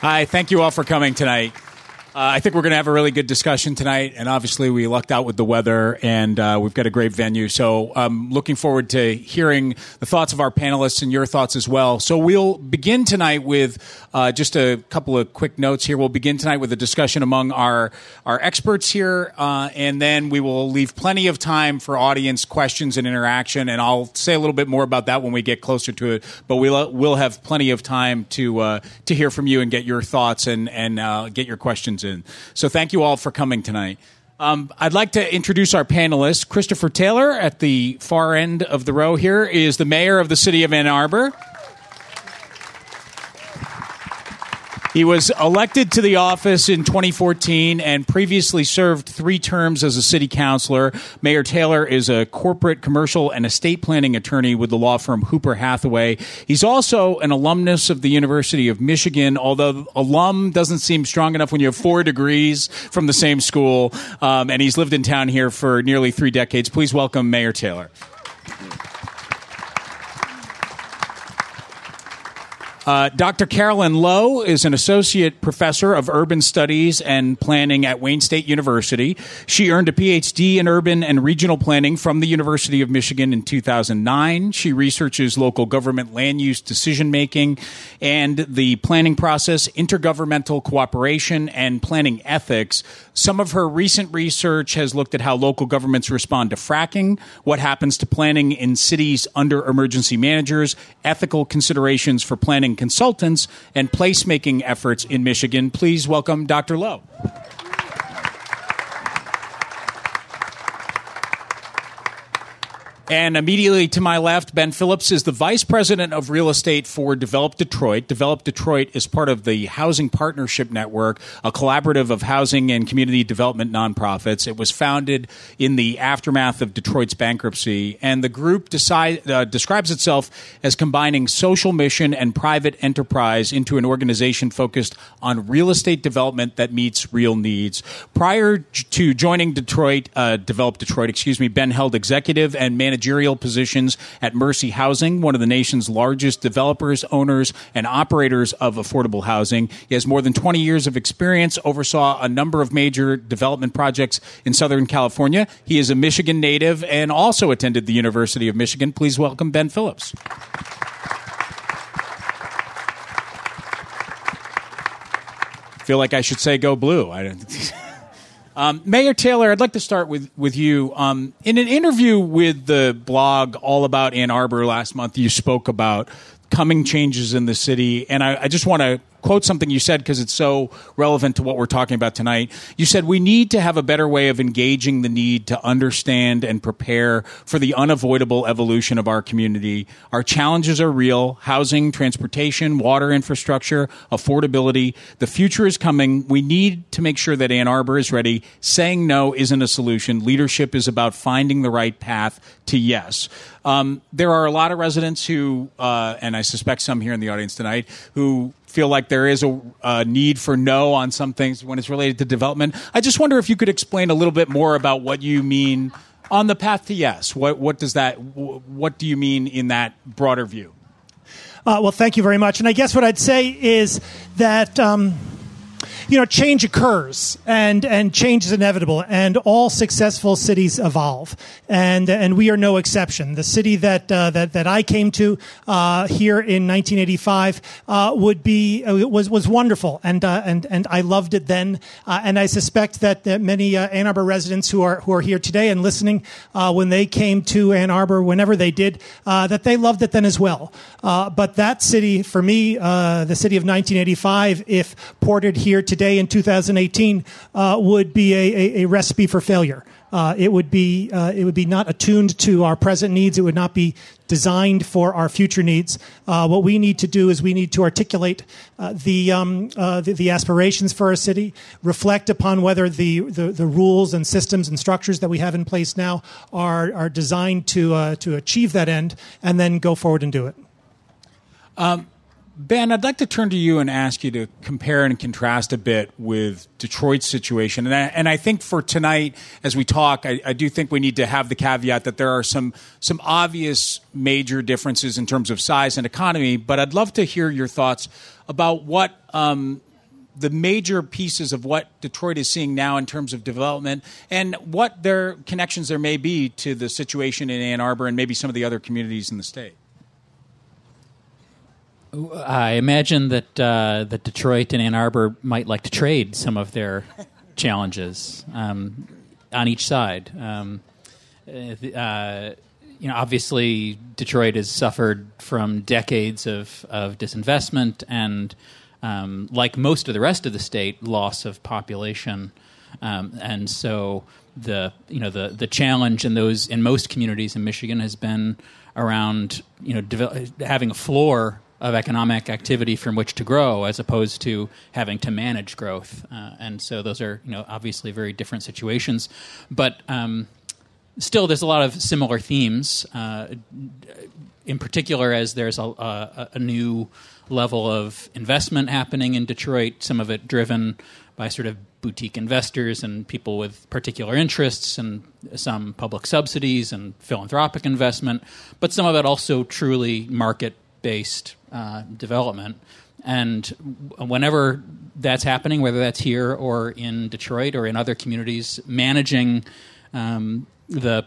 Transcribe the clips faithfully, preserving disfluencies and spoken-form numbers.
Hi, thank you all for coming tonight. Uh, I think we're going to have a really good discussion tonight, and obviously we lucked out with the weather, and uh, we've got a great venue. So I'm looking forward to hearing the thoughts of our panelists and your thoughts as well. So we'll begin tonight with uh, just a couple of quick notes here. We'll begin tonight with a discussion among our, our experts here, uh, and then we will leave plenty of time for audience questions and interaction, and I'll say a little bit more about that when we get closer to it. But we'll, we'll have plenty of time to uh, to hear from you and get your thoughts and, and uh, get your questions in. So thank you all for coming tonight. Um, I'd like to introduce our panelists. Christopher Taylor at the far end of the row here is the mayor of the city of Ann Arbor. He was elected to the office in twenty fourteen and previously served three terms as a city councilor. Mayor Taylor is a corporate, commercial, and estate planning attorney with the law firm Hooper Hathaway. He's also an alumnus of the University of Michigan, although alum doesn't seem strong enough when you have four degrees from the same school, um, and he's lived in town here for nearly three decades. Please welcome Mayor Taylor. Uh, Doctor Carolyn Lowe is an associate professor of urban studies and planning at Wayne State University. She earned a P H D in urban and regional planning from the University of Michigan in two thousand nine. She researches local government land use decision making and the planning process, intergovernmental cooperation, and planning ethics. Some of her recent research has looked at how local governments respond to fracking, what happens to planning in cities under emergency managers, ethical considerations for planning consultants, and placemaking efforts in Michigan. Please welcome Doctor Lowe. And immediately to my left, Ben Phillips is the Vice President of Real Estate for Develop Detroit. Develop Detroit is part of the Housing Partnership Network, a collaborative of housing and community development nonprofits. It was founded in the aftermath of Detroit's bankruptcy, and the group decide, uh, describes itself as combining social mission and private enterprise into an organization focused on real estate development that meets real needs. Prior to joining Detroit, uh, Develop Detroit, excuse me, Ben held executive and management managerial positions at Mercy Housing, one of the nation's largest developers, owners, and operators of affordable housing. He has more than twenty years of experience, oversaw a number of major development projects in Southern California. He is a Michigan native and also attended the University of Michigan. Please welcome Ben Phillips. Feel like I should say go blue. I don't Um, Mayor Taylor, I'd like to start with, with you. Um, in an interview with the blog All About Ann Arbor last month, you spoke about coming changes in the city, and I, I just want to quote something you said because it's so relevant to what we're talking about tonight. You said, we need to have a better way of engaging the need to understand and prepare for the unavoidable evolution of our community. Our challenges are real: housing, transportation, water infrastructure, affordability. The future is coming. We need to make sure that Ann Arbor is ready. Saying no isn't a solution. Leadership is about finding the right path to yes. Um, there are a lot of residents who, uh, and I suspect some here in the audience tonight, who feel like there is a, a need for no on some things when it's related to development. I just wonder if you could explain a little bit more about what you mean on the path to yes. What, what does that? What do you mean in that broader view? Uh, well, thank you very much. And I guess what I'd say is that Um You know, change occurs, and, and change is inevitable, and all successful cities evolve, and and we are no exception. The city that uh, that that I came to uh, here in nineteen eighty-five uh, would be uh, was was wonderful, and uh, and and I loved it then, uh, and I suspect that, that many uh, Ann Arbor residents who are who are here today and listening, uh, when they came to Ann Arbor, whenever they did, uh, that they loved it then as well. Uh, but that city, for me, uh, the city of nineteen eighty-five, if ported here today. Today in two thousand eighteen uh, would be a, a, a recipe for failure. Uh, it would be uh, it would be not attuned to our present needs. It would not be designed for our future needs. Uh, what we need to do is we need to articulate uh, the, um, uh, the the aspirations for our city, reflect upon whether the, the, the rules and systems and structures that we have in place now are are designed to uh, to achieve that end, and then go forward and do it. Um. Ben, I'd like to turn to you and ask you to compare and contrast a bit with Detroit's situation. And I, and I think for tonight, as we talk, I, I do think we need to have the caveat that there are some some obvious major differences in terms of size and economy. But I'd love to hear your thoughts about what um, the major pieces of what Detroit is seeing now in terms of development, and what their connections there may be to the situation in Ann Arbor and maybe some of the other communities in the state. I imagine that uh, that Detroit and Ann Arbor might like to trade some of their challenges um, on each side. Um, uh, you know, obviously, Detroit has suffered from decades of, of disinvestment and, um, like most of the rest of the state, loss of population, um, and so the you know the the challenge in those in most communities in Michigan has been around you know devel- having a floor of economic activity from which to grow, as opposed to having to manage growth, uh, and so those are you know obviously very different situations, but um, still there's a lot of similar themes. Uh, in particular, as there's a, a, a new level of investment happening in Detroit, some of it driven by sort of boutique investors and people with particular interests, and some public subsidies and philanthropic investment, but some of it also truly market-based uh, development. And whenever that's happening, whether that's here or in Detroit or in other communities, managing um, the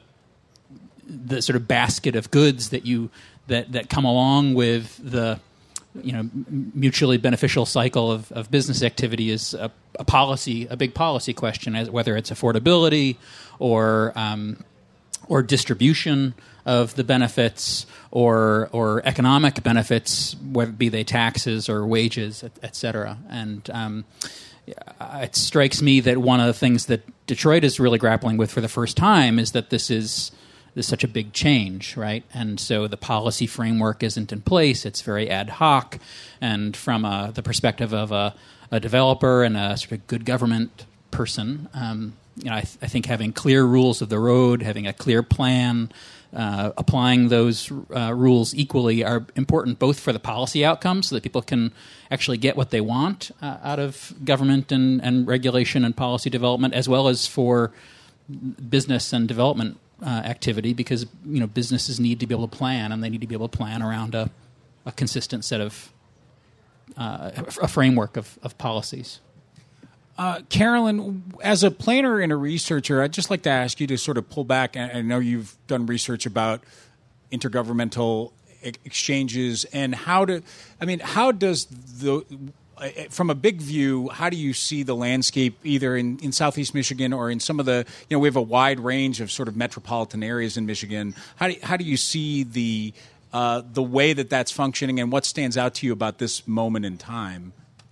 the sort of basket of goods that you that, that come along with the you know mutually beneficial cycle of, of business activity is a, a policy, a big policy question, as whether it's affordability or um, or distribution of the benefits, or or economic benefits, whether be they taxes or wages, et, et cetera. And um, it strikes me that one of the things that Detroit is really grappling with for the first time is that this is This is such a big change, right? And so the policy framework isn't in place. It's very ad hoc. And from uh, the perspective of a, a developer and a sort of good government person, um, you know, I, th- I think having clear rules of the road, having a clear plan, uh, applying those uh, rules equally are important, both for the policy outcomes so that people can actually get what they want uh, out of government and, and regulation and policy development, as well as for business and development Uh, activity, because you know businesses need to be able to plan, and they need to be able to plan around a, a consistent set of uh, a framework of, of policies. Uh, Carolyn, as a planner and a researcher, I'd just like to ask you to sort of pull back. I know you've done research about intergovernmental e- exchanges and how to. I mean, how does the from a big view, how do you see the landscape either in, in Southeast Michigan or in some of the, you know, we have a wide range of sort of metropolitan areas in Michigan. How do, how do you see the uh, the way that that's functioning, and what stands out to you about this moment in time?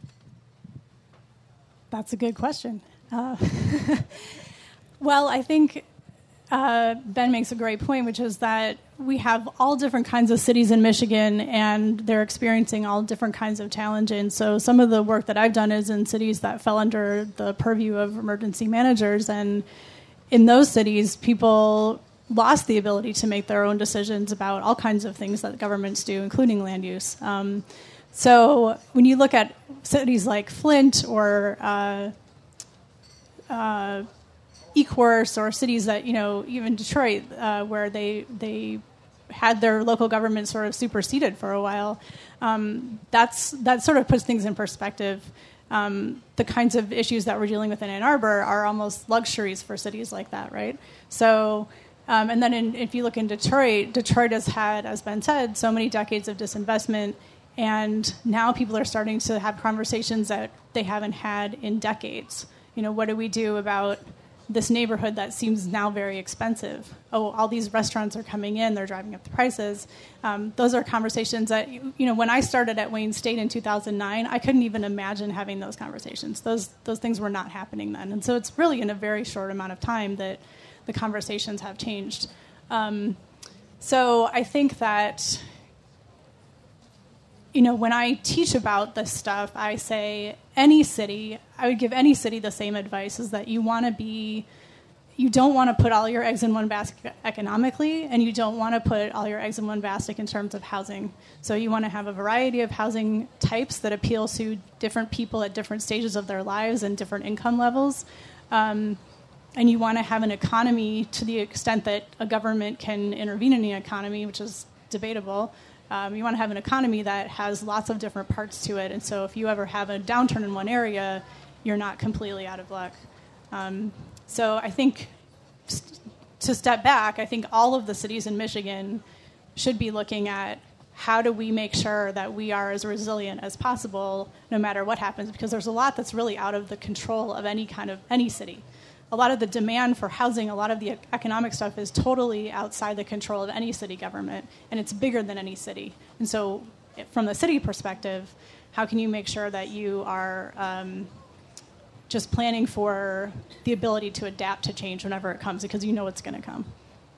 That's a good question. Uh, well, I think uh, Ben makes a great point, which is that we have all different kinds of cities in Michigan, and they're experiencing all different kinds of challenges. So some of the work that I've done is in cities that fell under the purview of emergency managers. And in those cities, people lost the ability to make their own decisions about all kinds of things that governments do, including land use. Um, so when you look at cities like Flint or uh, uh, Ecorse, or cities that, you know, even Detroit, uh, where they they had their local government sort of superseded for a while, um, that's that sort of puts things in perspective. Um, the kinds of issues that we're dealing with in Ann Arbor are almost luxuries for cities like that, right? So, um, and then in, if you look in Detroit, Detroit has had, as Ben said, so many decades of disinvestment, and now people are starting to have conversations that they haven't had in decades. You know, what do we do about this neighborhood that seems now very expensive? Oh, all these restaurants are coming in, they're driving up the prices. Um, those are conversations that, you know, when I started at Wayne State in two thousand nine, I couldn't even imagine having those conversations. Those those things were not happening then. And so it's really in a very short amount of time that the conversations have changed. Um, so I think that, you know, when I teach about this stuff, I say any city, I would give any city the same advice, is that you want to be, you don't want to put all your eggs in one basket economically, and you don't want to put all your eggs in one basket in terms of housing. So you want to have a variety of housing types that appeal to different people at different stages of their lives and different income levels. Um, and you want to have an economy to the extent that a government can intervene in the economy, which is debatable. Um, you want to have an economy that has lots of different parts to it. And so if you ever have a downturn in one area, you're not completely out of luck. Um, so I think st- to step back, I think all of the cities in Michigan should be looking at how do we make sure that we are as resilient as possible no matter what happens, because there's a lot that's really out of the control of any kind of any city. A lot of the demand for housing, a lot of the economic stuff is totally outside the control of any city government, and it's bigger than any city. And so from the city perspective, how can you make sure that you are um, just planning for the ability to adapt to change whenever it comes, because you know it's going to come?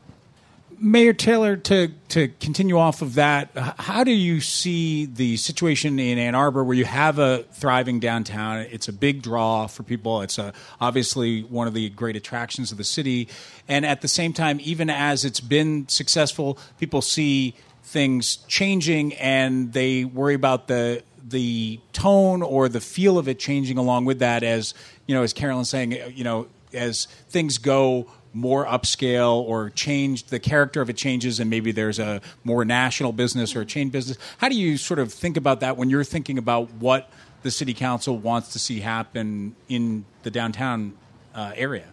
Mayor Taylor, to, to continue off of that, how do you see the situation in Ann Arbor where you have a thriving downtown? It's a big draw for people. It's a, obviously one of the great attractions of the city. And at the same time, even as it's been successful, people see things changing and they worry about the the tone or the feel of it changing along with that, as, you know, as Carolyn's saying, you know, as things go more upscale or change, the character of it changes, and maybe there's a more national business or a chain business. How do you sort of think about that when you're thinking about what the city council wants to see happen in the downtown uh, area?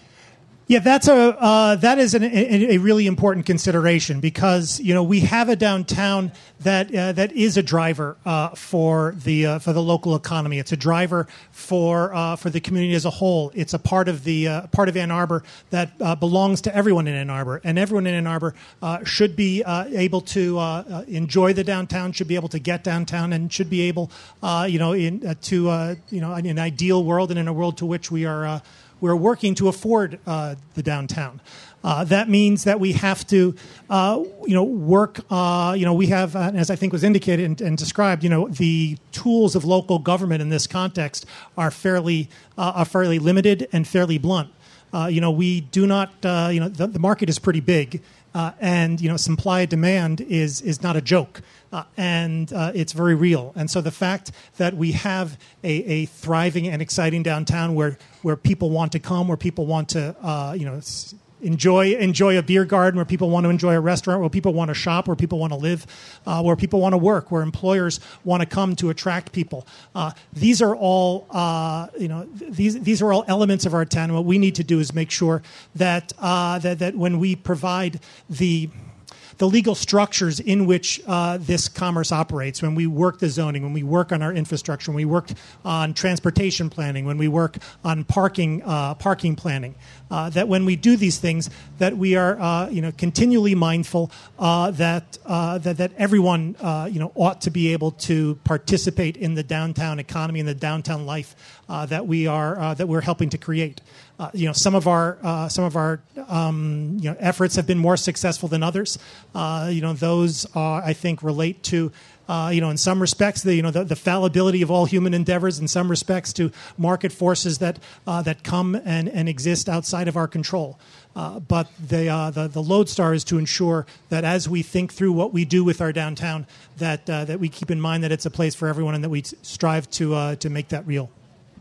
Yeah, that's a uh, that is an, a, a really important consideration, because you know we have a downtown that uh, that is a driver uh, for the uh, for the local economy. It's a driver for uh, for the community as a whole. It's a part of the uh, part of Ann Arbor that uh, belongs to everyone in Ann Arbor, and everyone in Ann Arbor uh, should be uh, able to uh, uh, enjoy the downtown, should be able to get downtown, and should be able uh, you know in uh, to uh, you know in an ideal world and in a world to which we are. Uh, We're working to afford uh, the downtown. Uh, that means that we have to, uh, you know, work. Uh, you know, we have, uh, as I think was indicated and, and described, you know, the tools of local government in this context are fairly uh, are fairly limited and fairly blunt. Uh, you know, we do not. Uh, you know, the, the market is pretty big, uh, and you know, supply and demand is is not a joke. Uh, and uh, it's very real. And so the fact that we have a, a thriving and exciting downtown where, where people want to come, where people want to uh, you know enjoy enjoy a beer garden, where people want to enjoy a restaurant, where people want to shop, where people want to live, uh, where people want to work, where employers want to come to attract people. Uh, these are all uh, you know these these are all elements of our town. And what we need to do is make sure that uh, that that when we provide the the legal structures in which uh, this commerce operates, when we work the zoning, when we work on our infrastructure, when we work on transportation planning, when we work on parking uh, parking planning, uh, that when we do these things, that we are uh, you know continually mindful uh, that uh, that that everyone uh, you know ought to be able to participate in the downtown economy and the downtown life uh, that we are uh, that we're helping to create. Uh, you know, some of our uh, some of our um, you know efforts have been more successful than others. Uh, you know, those are, I think, relate to uh, you know in some respects the you know the, the fallibility of all human endeavors. In some respects, to market forces that uh, that come and, and exist outside of our control. Uh, but the, uh, the the lodestar is to ensure that as we think through what we do with our downtown, that uh, that we keep in mind that it's a place for everyone, and that we strive to uh, to make that real.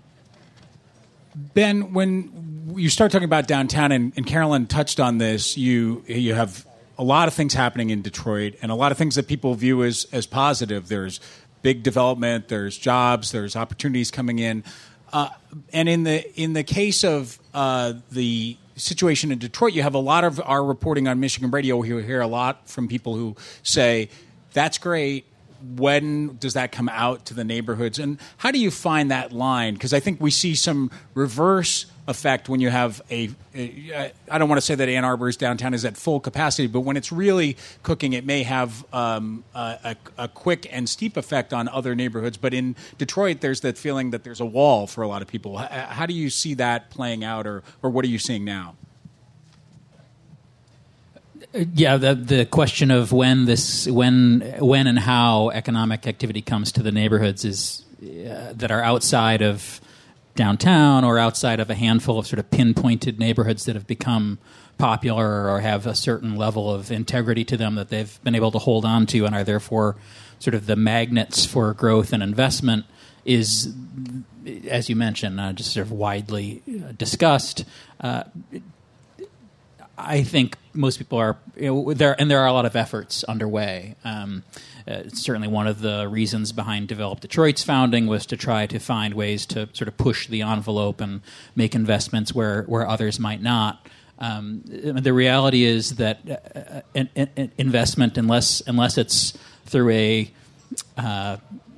Ben, when you start talking about downtown, and, and Carolyn touched on this, you you have a lot of things happening in Detroit, and a lot of things that people view as, as positive. There's big development, there's jobs, there's opportunities coming in. Uh, and in the in the case of uh, the situation in Detroit, you have a lot of our reporting on Michigan radio. We hear a lot from people who say, that's great. When does that come out to the neighborhoods? And how do you find that line? Because I think we see some reverse effect when you have a, a I don't want to say that Ann Arbor's downtown is at full capacity, but when it's really cooking, it may have um, a, a, a quick and steep effect on other neighborhoods. But in Detroit, there's that feeling that there's a wall for a lot of people. How, how do you see that playing out, or, or what are you seeing now? Yeah, the the question of when this when when and how economic activity comes to the neighborhoods is uh, that are outside of downtown or outside of a handful of sort of pinpointed neighborhoods that have become popular or have a certain level of integrity to them that they've been able to hold on to and are therefore sort of the magnets for growth and investment is, as you mentioned, uh, just sort of widely discussed. Uh, I think most people are you know, there, and there are a lot of efforts underway. Um, uh, certainly, one of the reasons behind Develop Detroit's founding was to try to find ways to sort of push the envelope and make investments where where others might not. Um, the reality is that uh, an, an investment, unless unless it's through a uh,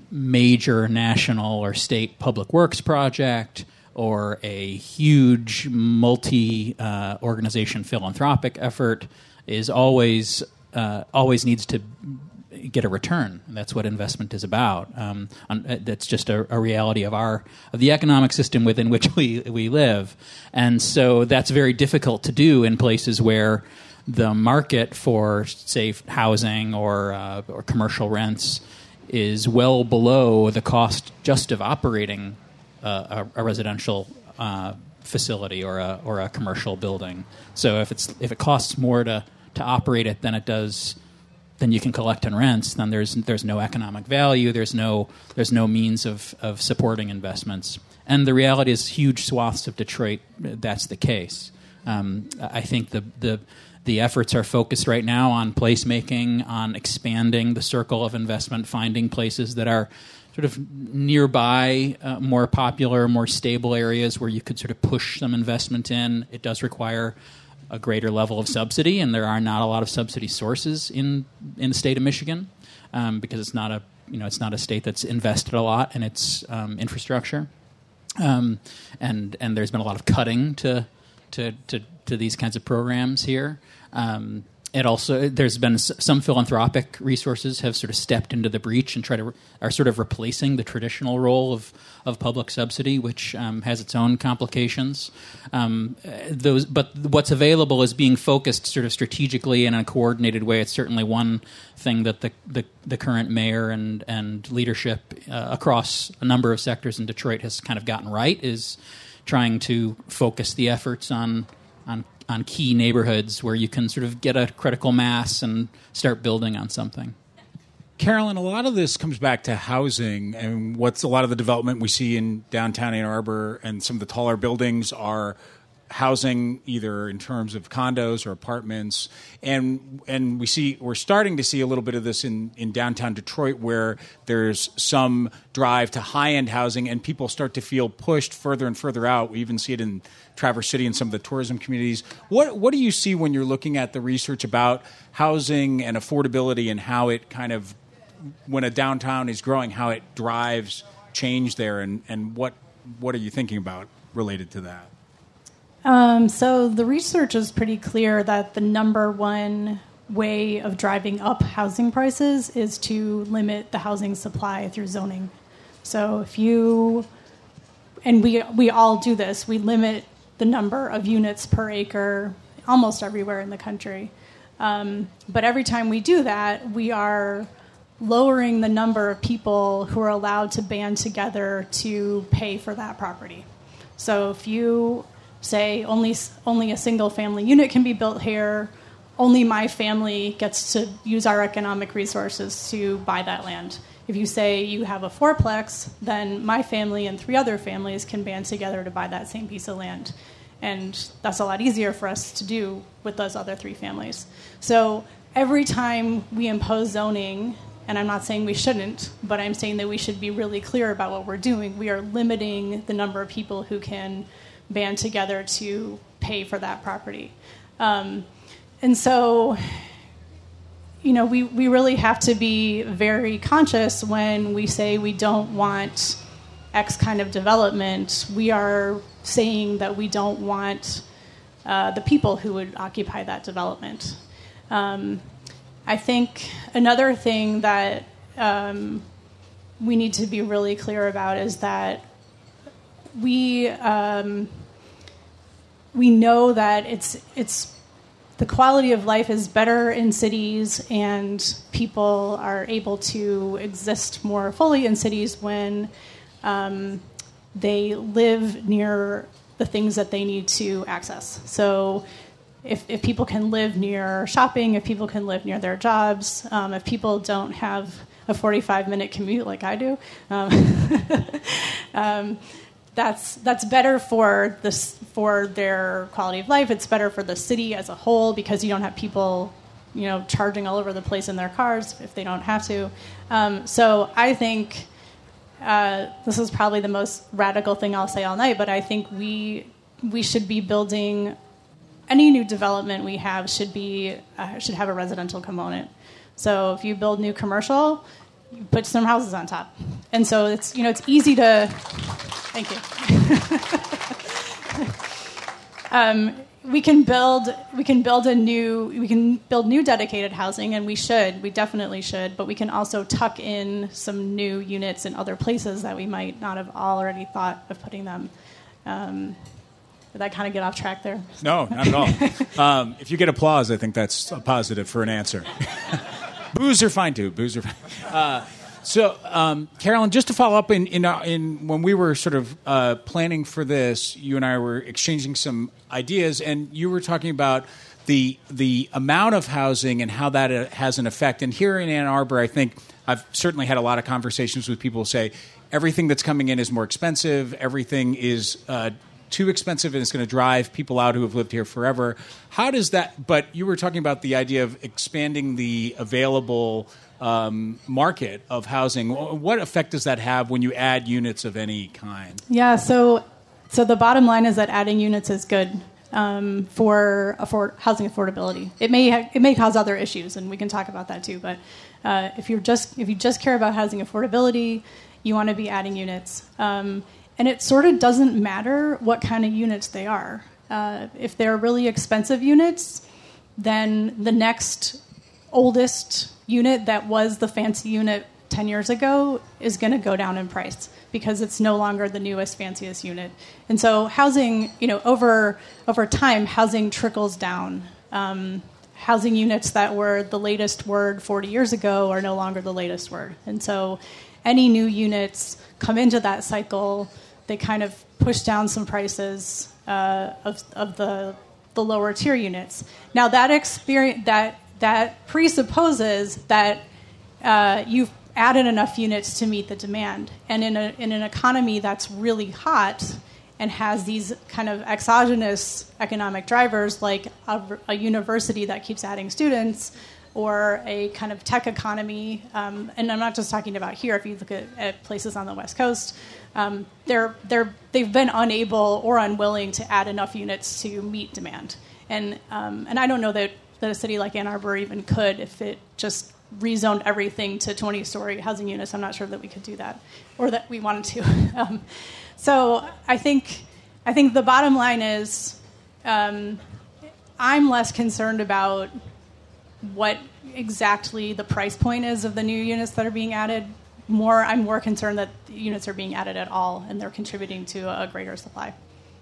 major national or state public works project or a huge multi-organization uh, philanthropic effort, is always uh, always needs to get a return. And that's what investment is about. Um, that's just a, a reality of our of the economic system within which we we live, and so that's very difficult to do in places where the market for, say, housing or uh, or commercial rents is well below the cost just of operating uh, a, a residential uh, facility or a or a commercial building. So if it's if it costs more to to operate it than it does than you can collect in rents, then there's there's no economic value. There's no there's no means of, of supporting investments. And the reality is, huge swaths of Detroit, that's the case. Um, I think the the the efforts are focused right now on placemaking, on expanding the circle of investment, finding places that are sort of nearby, uh, more popular, more stable areas where you could sort of push some investment in. It does require a greater level of subsidy, and there are not a lot of subsidy sources in in the state of Michigan um, because it's not a you know it's not a state that's invested a lot in its um, infrastructure, um, and and there's been a lot of cutting to to to, to these kinds of programs here. Um, It also there's been some philanthropic resources have sort of stepped into the breach and try to are sort of replacing the traditional role of, of public subsidy, which um, has its own complications. Um, those, but what's available is being focused sort of strategically in a coordinated way. It's certainly one thing that the the, the current mayor and and leadership uh, across a number of sectors in Detroit has kind of gotten right, is trying to focus the efforts on on. on key neighborhoods where you can sort of get a critical mass and start building on something. Carolyn, a lot of this comes back to housing, and what's a lot of the development we see in downtown Ann Arbor and some of the taller buildings are housing, either in terms of condos or apartments, and and we see we're starting to see a little bit of this in, in downtown Detroit, where there's some drive to high-end housing, and people start to feel pushed further and further out. We even see it in Traverse City and some of the tourism communities. What what do you see when you're looking at the research about housing and affordability and how it kind of, when a downtown is growing, how it drives change there, and, and what what are you thinking about related to that? Um, so the research is pretty clear that the number one way of driving up housing prices is to limit the housing supply through zoning. So if you, and we we all do this, we limit the number of units per acre almost everywhere in the country. Um, but every time we do that, we are lowering the number of people who are allowed to band together to pay for that property. So if you say only only a single family unit can be built here, only my family gets to use our economic resources to buy that land. If you say you have a fourplex, then my family and three other families can band together to buy that same piece of land. And that's a lot easier for us to do with those other three families. So every time we impose zoning, and I'm not saying we shouldn't, but I'm saying that we should be really clear about what we're doing, we are limiting the number of people who can band together to pay for that property. Um, and so, you know, we, we really have to be very conscious when we say we don't want X kind of development. We are saying that we don't want uh, the people who would occupy that development. Um, I think another thing that um, we need to be really clear about is that we um, we know that it's it's the quality of life is better in cities, and people are able to exist more fully in cities when um, they live near the things that they need to access. So if, if people can live near shopping, if people can live near their jobs, um, if people don't have a forty-five minute commute like I do, um, um, that's that's better for this for their quality of life. It's better for the city as a whole because you don't have people, you know, charging all over the place in their cars if they don't have to. Um, so I think uh, this is probably the most radical thing I'll say all night. But I think we we should be building any new development we have should be uh, should have a residential component. So if you build new commercial, you put some houses on top, and so it's you know it's easy to. Thank you. um, we can build we can build a new we can build new dedicated housing, and we should we definitely should. But we can also tuck in some new units in other places that we might not have already thought of putting them. Um, Did I kind of get off track there? No, not at all. um, if you get applause, I think that's a positive for an answer. Boos are fine too. Boos are fine. Uh, so, um, Carolyn, just to follow up, in in, uh, in when we were sort of uh, planning for this, you and I were exchanging some ideas, and you were talking about the the amount of housing and how that uh, has an effect. And here in Ann Arbor, I think I've certainly had a lot of conversations with people who say everything that's coming in is more expensive. Everything is uh, too expensive, and it's going to drive people out who have lived here forever. How does that? But you were talking about the idea of expanding the available um, market of housing. What effect does that have when you add units of any kind? Yeah, so so the bottom line is that adding units is good um, for afford- housing affordability. It may ha- it may cause other issues, and we can talk about that too. But uh, if you're just if you just care about housing affordability, you want to be adding units. Um, And it sort of doesn't matter what kind of units they are. Uh, if they're really expensive units, then the next oldest unit that was the fancy unit ten years ago is going to go down in price because it's no longer the newest, fanciest unit. And so housing, you know, over over time, housing trickles down. Um, housing units that were the latest word forty years ago are no longer the latest word. And so any new units come into that cycle, they kind of push down some prices uh, of, of the the lower tier units. Now that experience that that presupposes that uh, you've added enough units to meet the demand, and in a in an economy that's really hot and has these kind of exogenous economic drivers like a, a university that keeps adding students, or a kind of tech economy, um, and I'm not just talking about here. If you look at, at places on the West Coast, um, they're they're they've been unable or unwilling to add enough units to meet demand, and um, and I don't know that, that a city like Ann Arbor even could if it just rezoned everything to twenty-story housing units. I'm not sure that we could do that, or that we wanted to. um, so I think I think the bottom line is um, I'm less concerned about what exactly the price point is of the new units that are being added. More, I'm more concerned that the units are being added at all and they're contributing to a greater supply.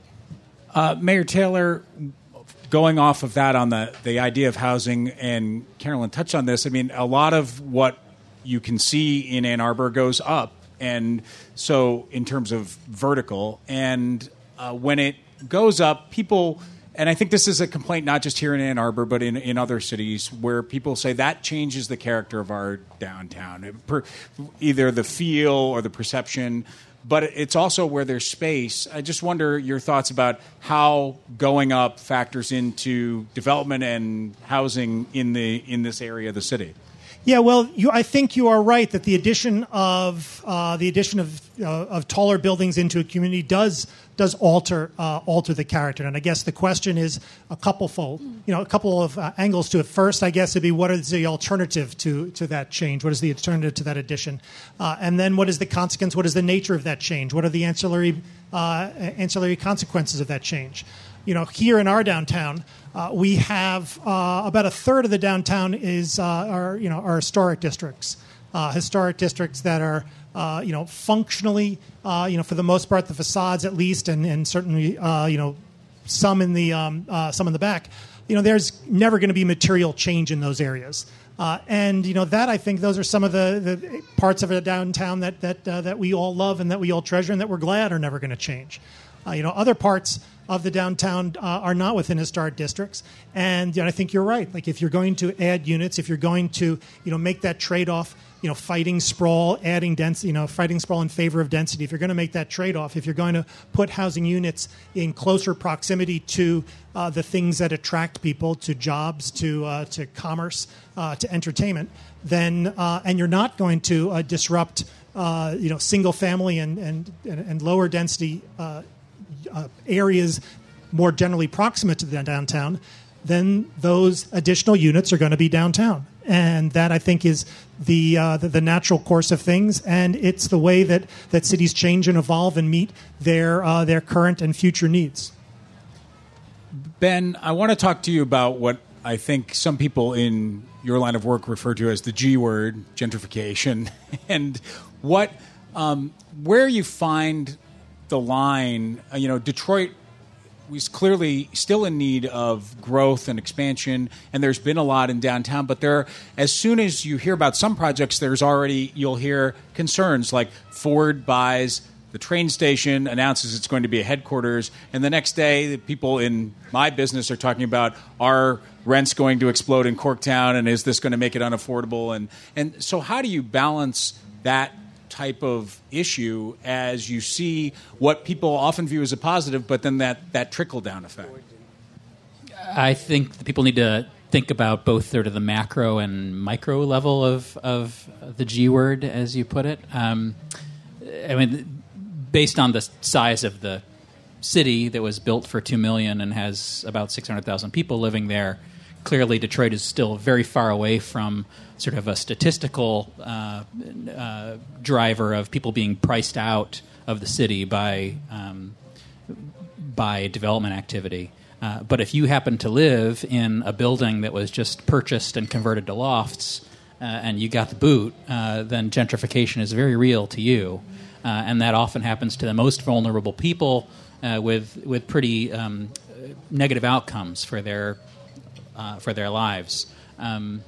Uh, Mayor Taylor, going off of that on the, the idea of housing, and Carolyn touched on this, I mean, a lot of what you can see in Ann Arbor goes up, and so in terms of vertical, and uh, when it goes up, people... And I think this is a complaint not just here in Ann Arbor, but in, in other cities where people say that changes the character of our downtown, it per, either the feel or the perception. But it's also where there's space. I just wonder your thoughts about how going up factors into development and housing in the in this area of the city. Yeah, well, you, I think you are right that the addition of uh, the addition of uh, of taller buildings into a community does does alter uh, alter the character. And I guess the question is a couple fold, you know, a couple of uh, angles to it. First, I guess it'd be what is the alternative to to that change? What is the alternative to that addition? Uh, and then what is the consequence? What is the nature of that change? What are the ancillary uh, ancillary consequences of that change? You know, here in our downtown, uh, we have uh, about a third of the downtown is uh, our, you know, our historic districts, uh, historic districts that are, uh, you know, functionally, uh, you know, for the most part, the facades at least, and, and certainly, uh, you know, some in the um, uh, some in the back. You know, there's never going to be material change in those areas. Uh, and you know that I think those are some of the, the parts of a downtown that that uh, that we all love and that we all treasure and that we're glad are never going to change. Uh, you know, other parts of the downtown uh, are not within historic districts, and you know, I think you're right. Like if you're going to add units, if you're going to you know make that trade-off you know, fighting sprawl, adding density, you know, fighting sprawl in favor of density. If you're going to make that trade-off, if you're going to put housing units in closer proximity to uh, the things that attract people, to jobs, to uh, to commerce, uh, to entertainment, then uh, and you're not going to uh, disrupt, uh, you know, single-family and and and lower density uh, uh, areas more generally proximate to the downtown, then those additional units are going to be downtown. And that, I think, is the, uh, the the natural course of things, and it's the way that, that cities change and evolve and meet their uh, their current and future needs. Ben, I want to talk to you about what I think some people in your line of work refer to as the G word, gentrification, and what um, where you find the line. Uh, you know, Detroit was clearly still in need of growth and expansion, and there's been a lot in downtown. But there, as soon as you hear about some projects, there's already, you'll hear concerns like Ford buys the train station, announces it's going to be a headquarters, and the next day, the people in my business are talking about, are rents going to explode in Corktown, and is this going to make it unaffordable? And and so, how do you balance that type of issue as you see what people often view as a positive, but then that, that trickle-down effect? I think that people need to think about both sort of the macro and micro level of, of the G word, as you put it. Um, I mean, based on the size of the city that was built for two million dollars and has about six hundred thousand people living there, clearly Detroit is still very far away from sort of a statistical uh, uh, driver of people being priced out of the city by um, by development activity. Uh, but if you happen to live in a building that was just purchased and converted to lofts, uh, and you got the boot, uh, then gentrification is very real to you, uh, and that often happens to the most vulnerable people uh, with with pretty um, negative outcomes for their uh, for their lives. Um,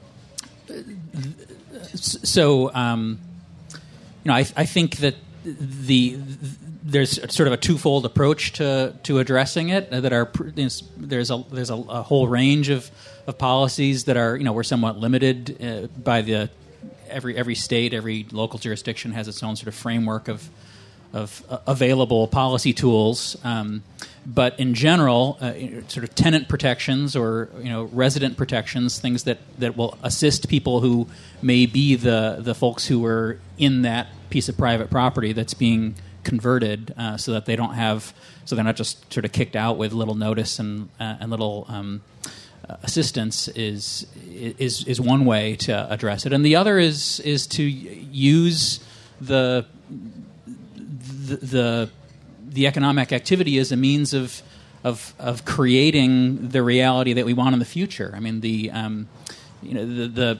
So, um, you know, I, I think that the, the there's sort of a twofold approach to, to addressing it. That are there's a there's a, a whole range of, of policies that are, you know, we're somewhat limited uh, by the every every state, every local jurisdiction has its own sort of framework of of uh, available policy tools. Um, But in general, uh, sort of tenant protections or, you know, resident protections, things that, that will assist people who may be the, the folks who are in that piece of private property that's being converted, uh, so that they don't have, so they're not just sort of kicked out with little notice and uh, and little um, uh, assistance is is is one way to address it, and the other is is to use the the, the the economic activity as a means of, of of creating the reality that we want in the future. I mean, the um, you know the, the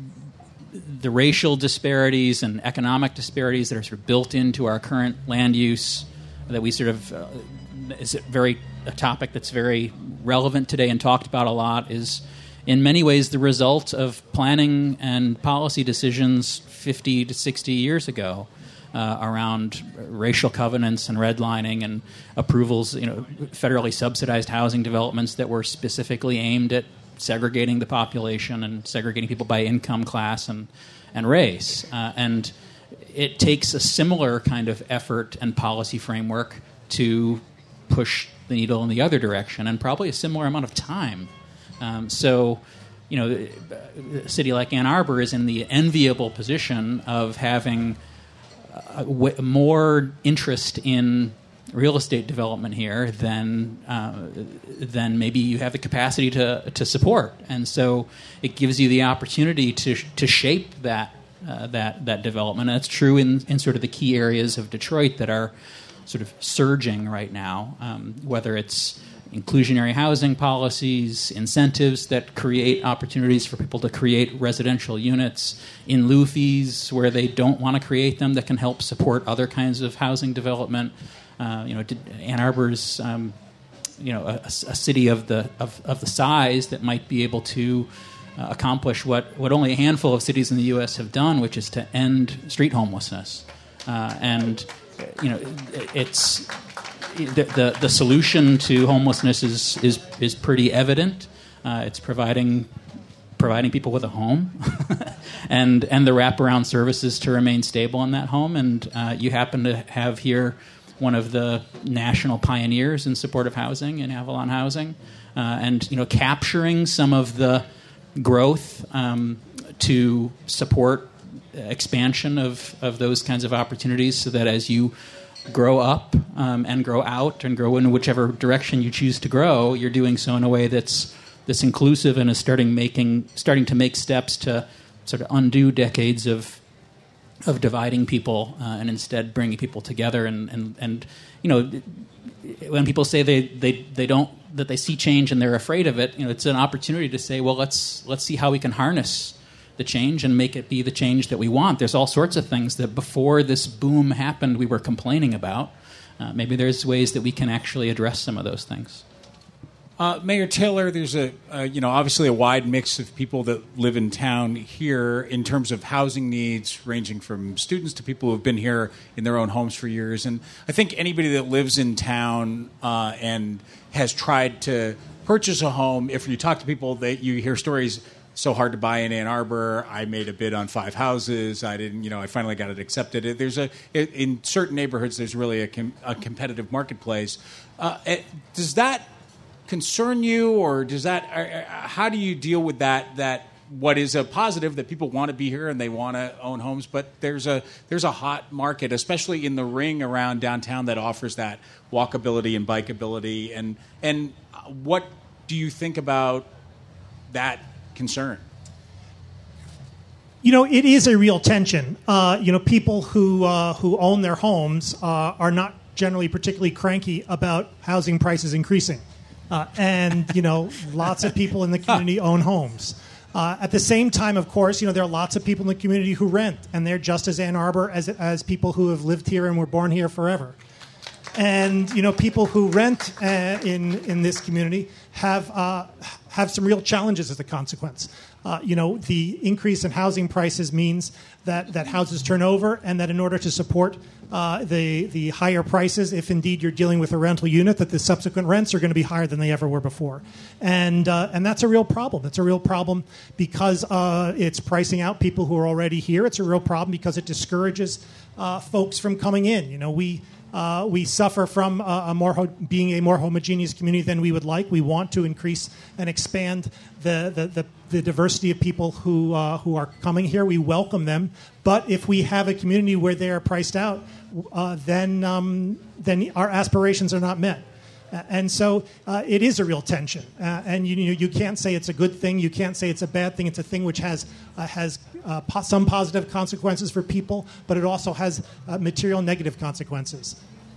the racial disparities and economic disparities that are sort of built into our current land use, that we sort of uh, is very a topic that's very relevant today and talked about a lot, is in many ways the result of planning and policy decisions fifty to sixty years ago. Uh, around racial covenants and redlining and approvals, you know, federally subsidized housing developments that were specifically aimed at segregating the population and segregating people by income class and and race. Uh, and it takes a similar kind of effort and policy framework to push the needle in the other direction, and probably a similar amount of time. Um, so, you know, a city like Ann Arbor is in the enviable position of having Uh, w- more interest in real estate development here than uh, than maybe you have the capacity to to support, and so it gives you the opportunity to to shape that uh, that that development. And that's true in, in sort of the key areas of Detroit that are sort of surging right now, um, whether it's inclusionary housing policies, incentives that create opportunities for people to create residential units, in lieu fees where they don't want to create them that can help support other kinds of housing development. Uh, you know, Ann Arbor's, um, you know, a, a city of the of, of the size that might be able to uh, accomplish what, what only a handful of cities in the U S have done, which is to end street homelessness. Uh, and you know, it's The, the the solution to homelessness is is is pretty evident. Uh, it's providing providing people with a home, and and the wraparound services to remain stable in that home. And uh, you happen to have here one of the national pioneers in supportive housing in Avalon Housing, uh, and you know, capturing some of the growth um, to support expansion of, of those kinds of opportunities, so that as you grow up um, and grow out and grow in whichever direction you choose to grow, you're doing so in a way that's that's inclusive and is starting making starting to make steps to sort of undo decades of of dividing people uh, and instead bringing people together. And, and, and you know, when people say they, they, they don't that they see change and they're afraid of it, you know, it's an opportunity to say, well, let's let's see how we can harness the change and make it be the change that we want. There's all sorts of things that before this boom happened we were complaining about. Uh, maybe there's ways that we can actually address some of those things. Uh, Mayor Taylor, there's a uh, you know obviously a wide mix of people that live in town here in terms of housing needs, ranging from students to people who have been here in their own homes for years. And I think anybody that lives in town uh, and has tried to purchase a home, if you talk to people, that you hear stories. So hard to buy in Ann Arbor. I made a bid on five houses. I didn't, you know, I finally got it accepted. There's a in certain neighborhoods. There's really a, com, a competitive marketplace. Uh, does that concern you, or does that? Uh, how do you deal with that? That what is a positive that people want to be here and they want to own homes, but there's a there's a hot market, especially in the ring around downtown, that offers that walkability and bikeability. And and what do you think about that concern? You know, it is a real tension. Uh, you know, people who uh, who own their homes uh, are not generally particularly cranky about housing prices increasing. Uh, and, you know, lots of people in the community own homes. Uh, at the same time, of course, you know, there are lots of people in the community who rent, and they're just as Ann Arbor as as people who have lived here and were born here forever. And, you know, people who rent uh, in in this community have uh, have some real challenges as a consequence. Uh, you know, the increase in housing prices means that, that houses turn over, and that in order to support uh, the the higher prices, if indeed you're dealing with a rental unit, that the subsequent rents are going to be higher than they ever were before. And uh, and that's a real problem. It's a real problem because uh, it's pricing out people who are already here. It's a real problem because it discourages uh, folks from coming in. You know, we... Uh, we suffer from uh, a more ho- being a more homogeneous community than we would like. We want to increase and expand the the, the, the diversity of people who uh, who are coming here. We welcome them, but if we have a community where they are priced out, uh, then um, then our aspirations are not met. Uh, and so uh, it is a real tension, uh, and you, you you can't say it's a good thing. You can't say it's a bad thing. It's a thing which has uh, has uh, po- some positive consequences for people, but it also has uh, material negative consequences.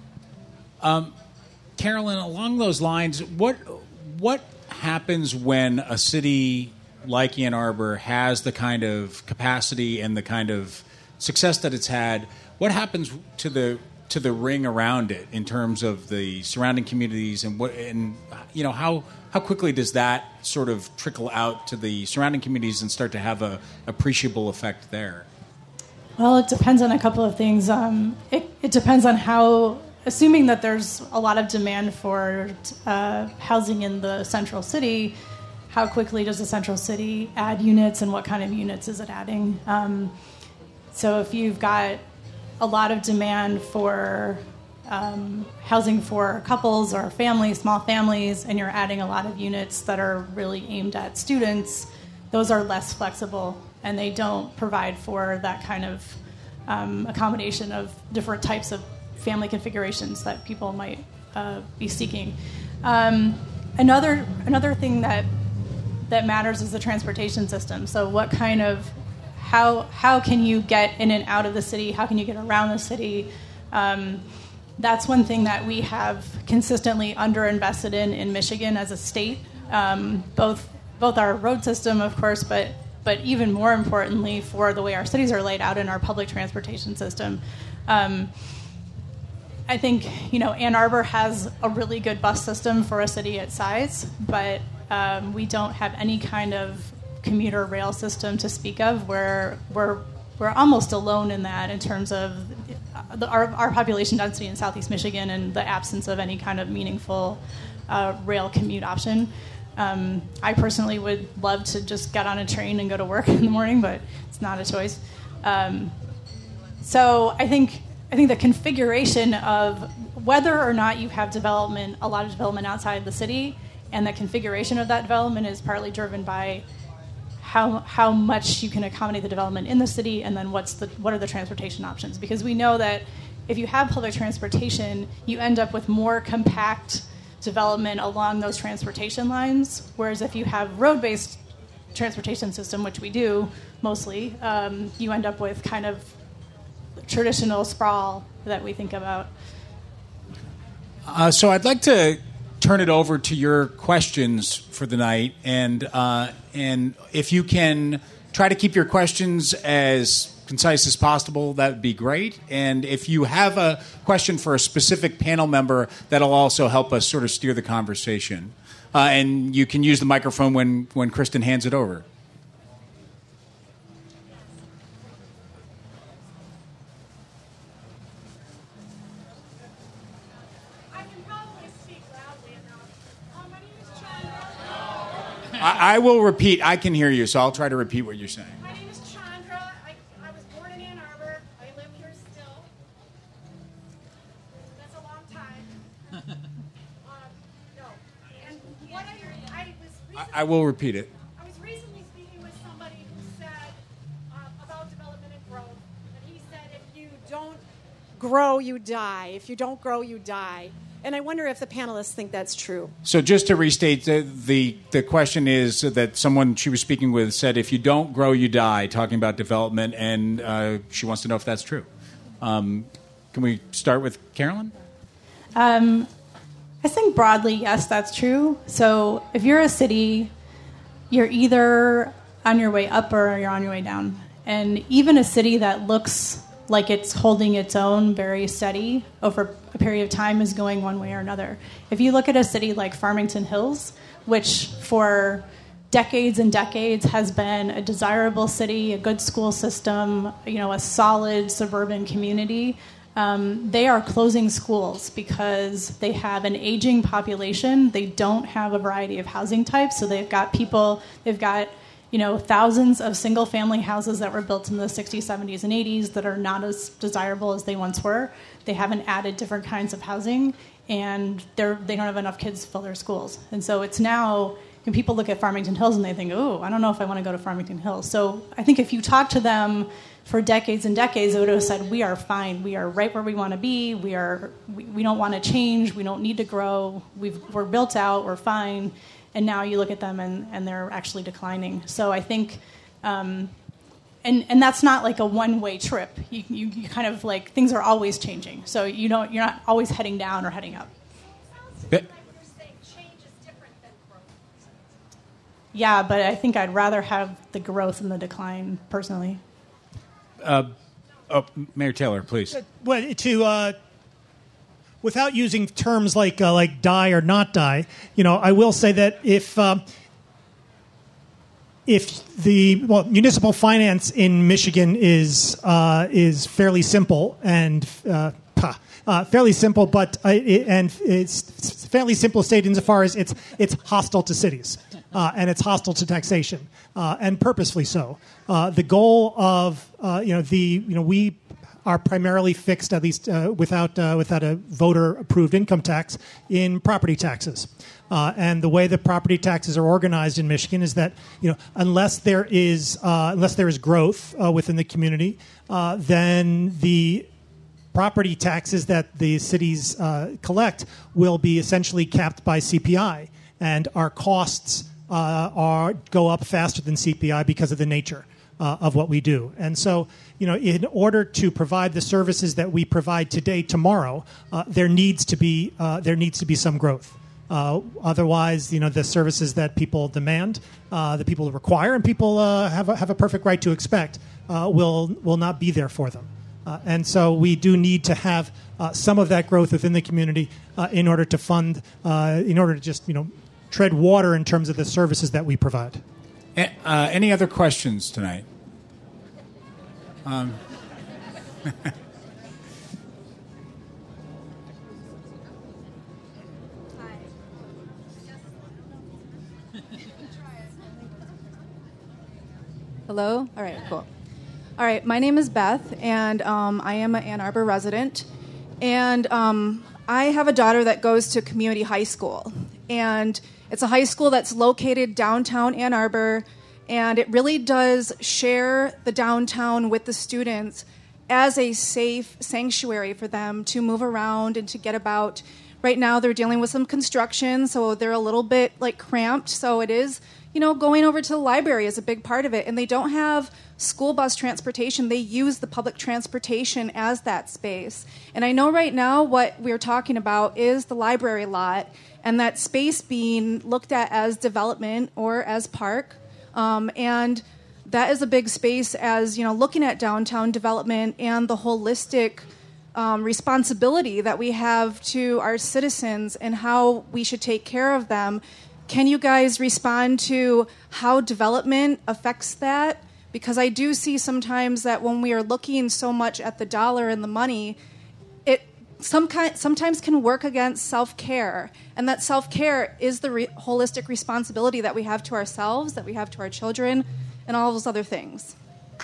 Um, Carolyn, along those lines, what what happens when a city like Ann Arbor has the kind of capacity and the kind of success that it's had? What happens to the to the ring around it in terms of the surrounding communities, and what and you know how how quickly does that sort of trickle out to the surrounding communities and start to have a appreciable effect there? Well, it depends on a couple of things. Um, it, it depends on how, assuming that there's a lot of demand for uh, housing in the central city, how quickly does the central city add units, and what kind of units is it adding? Um, so if you've got a lot of demand for um, housing for couples or families, small families, and you're adding a lot of units that are really aimed at students, those are less flexible, and they don't provide for that kind of um, accommodation of different types of family configurations that people might uh, be seeking. Um, another another thing that that matters is the transportation system. So what kind of How how can you get in and out of the city? How can you get around the city? Um, that's one thing that we have consistently underinvested in in Michigan as a state. Um, both both our road system, of course, but but even more importantly, for the way our cities are laid out in our public transportation system. Um, I think you know Ann Arbor has a really good bus system for a city its size, but um, we don't have any kind of commuter rail system to speak of. Where we're we're almost alone in that in terms of the, our our population density in Southeast Michigan and the absence of any kind of meaningful uh, rail commute option. Um, I personally would love to just get on a train and go to work in the morning, but it's not a choice. Um, so I think I think the configuration of whether or not you have development, a lot of development outside the city, and the configuration of that development is partly driven by how how much you can accommodate the development in the city, and then what's the what are the transportation options? Because we know that if you have public transportation, you end up with more compact development along those transportation lines, whereas if you have road-based transportation system, which we do mostly, um, you end up with kind of traditional sprawl that we think about. Uh, so I'd like to turn it over to your questions for the night, and uh, and if you can try to keep your questions as concise as possible, that would be great. And if you have a question for a specific panel member, that'll also help us sort of steer the conversation. Uh, and you can use the microphone when, when Kristen hands it over. I can probably speak loudly enough. Um, my name is Chandra. I, I will repeat. I can hear you, so I'll try to repeat what you're saying. My name is Chandra. I, I was born in Ann Arbor. I live here still. That's a long time. um, no. And what I, I was recently, I, I will repeat it. I was recently speaking with somebody who said uh, about development and growth, and he said if you don't grow, you die. If you don't grow, you die. And I wonder if the panelists think that's true. So just to restate, the, the the question is that someone she was speaking with said, if you don't grow, you die, talking about development, and uh, she wants to know if that's true. Um, can we start with Carolyn? Um, I think broadly, yes, that's true. So if you're a city, you're either on your way up or you're on your way down. And even a city that looks like it's holding its own very steady over a period of time is going one way or another. If you look at a city like Farmington Hills, which for decades and decades has been a desirable city, a good school system, you know, a solid suburban community, um, they are closing schools because they have an aging population. They don't have a variety of housing types, so they've got people, they've got you know, thousands of single-family houses that were built in the sixties, seventies, and eighties that are not as desirable as they once were. They haven't added different kinds of housing, and they're, they don't have enough kids to fill their schools. And so it's now, when people look at Farmington Hills and they think, oh, I don't know if I want to go to Farmington Hills. So I think if you talk to them for decades and decades, they would have said, we are fine. We are right where we want to be. We are. We, we don't want to change. We don't need to grow. We've, we're built out. We're fine. And now you look at them and, and they're actually declining. So I think, um, and and that's not like a one-way trip. You, you you kind of like things are always changing. So you don't you're not always heading down or heading up. Like you're saying change is different than growth. Yeah, but I think I'd rather have the growth and the decline personally. Uh, oh, Mayor Taylor, please. Well, to uh, without using terms like uh, like die or not die, you know, I will say that if um, if the well, municipal finance in Michigan is uh, is fairly simple and uh, uh, fairly simple, but uh, it, and it's fairly simple state insofar as it's it's hostile to cities uh, and it's hostile to taxation uh, and purposefully so. Uh, the goal of uh, you know the you know we. are primarily fixed, at least uh, without uh, without a voter-approved income tax, in property taxes. Uh, and the way that property taxes are organized in Michigan is that you know unless there is uh, unless there is growth uh, within the community, uh, then the property taxes that the cities uh, collect will be essentially capped by C P I, and our costs uh, are go up faster than C P I because of the nature Uh, of what we do. And so, you know, in order to provide the services that we provide today, tomorrow, uh, there needs to be uh, there needs to be some growth. Uh, otherwise, you know, the services that people demand, uh, that people require, and people uh, have a, have a perfect right to expect, uh, will will not be there for them. Uh, and so, we do need to have uh, some of that growth within the community uh, in order to fund, uh, in order to just you know, tread water in terms of the services that we provide. Uh, any other questions tonight? Um. Hello? All right, cool. All right, my name is Beth, and um, I am an Ann Arbor resident. And um, I have a daughter that goes to community high school. And it's a high school that's located downtown Ann Arbor, and it really does share the downtown with the students as a safe sanctuary for them to move around and to get about. Right now they're dealing with some construction, so they're a little bit like cramped. So it is, you know, going over to the library is a big part of it. And they don't have school bus transportation. They use the public transportation as that space. And I know right now what we're talking about is the library lot and that space being looked at as development or as park. Um, and that is a big space as, you know, looking at downtown development and the holistic um, responsibility that we have to our citizens and how we should take care of them. Can you guys respond to how development affects that? Because I do see sometimes that when we are looking so much at the dollar and the money, it some kind, sometimes can work against self-care. And that self-care is the re- holistic responsibility that we have to ourselves, that we have to our children, and all those other things.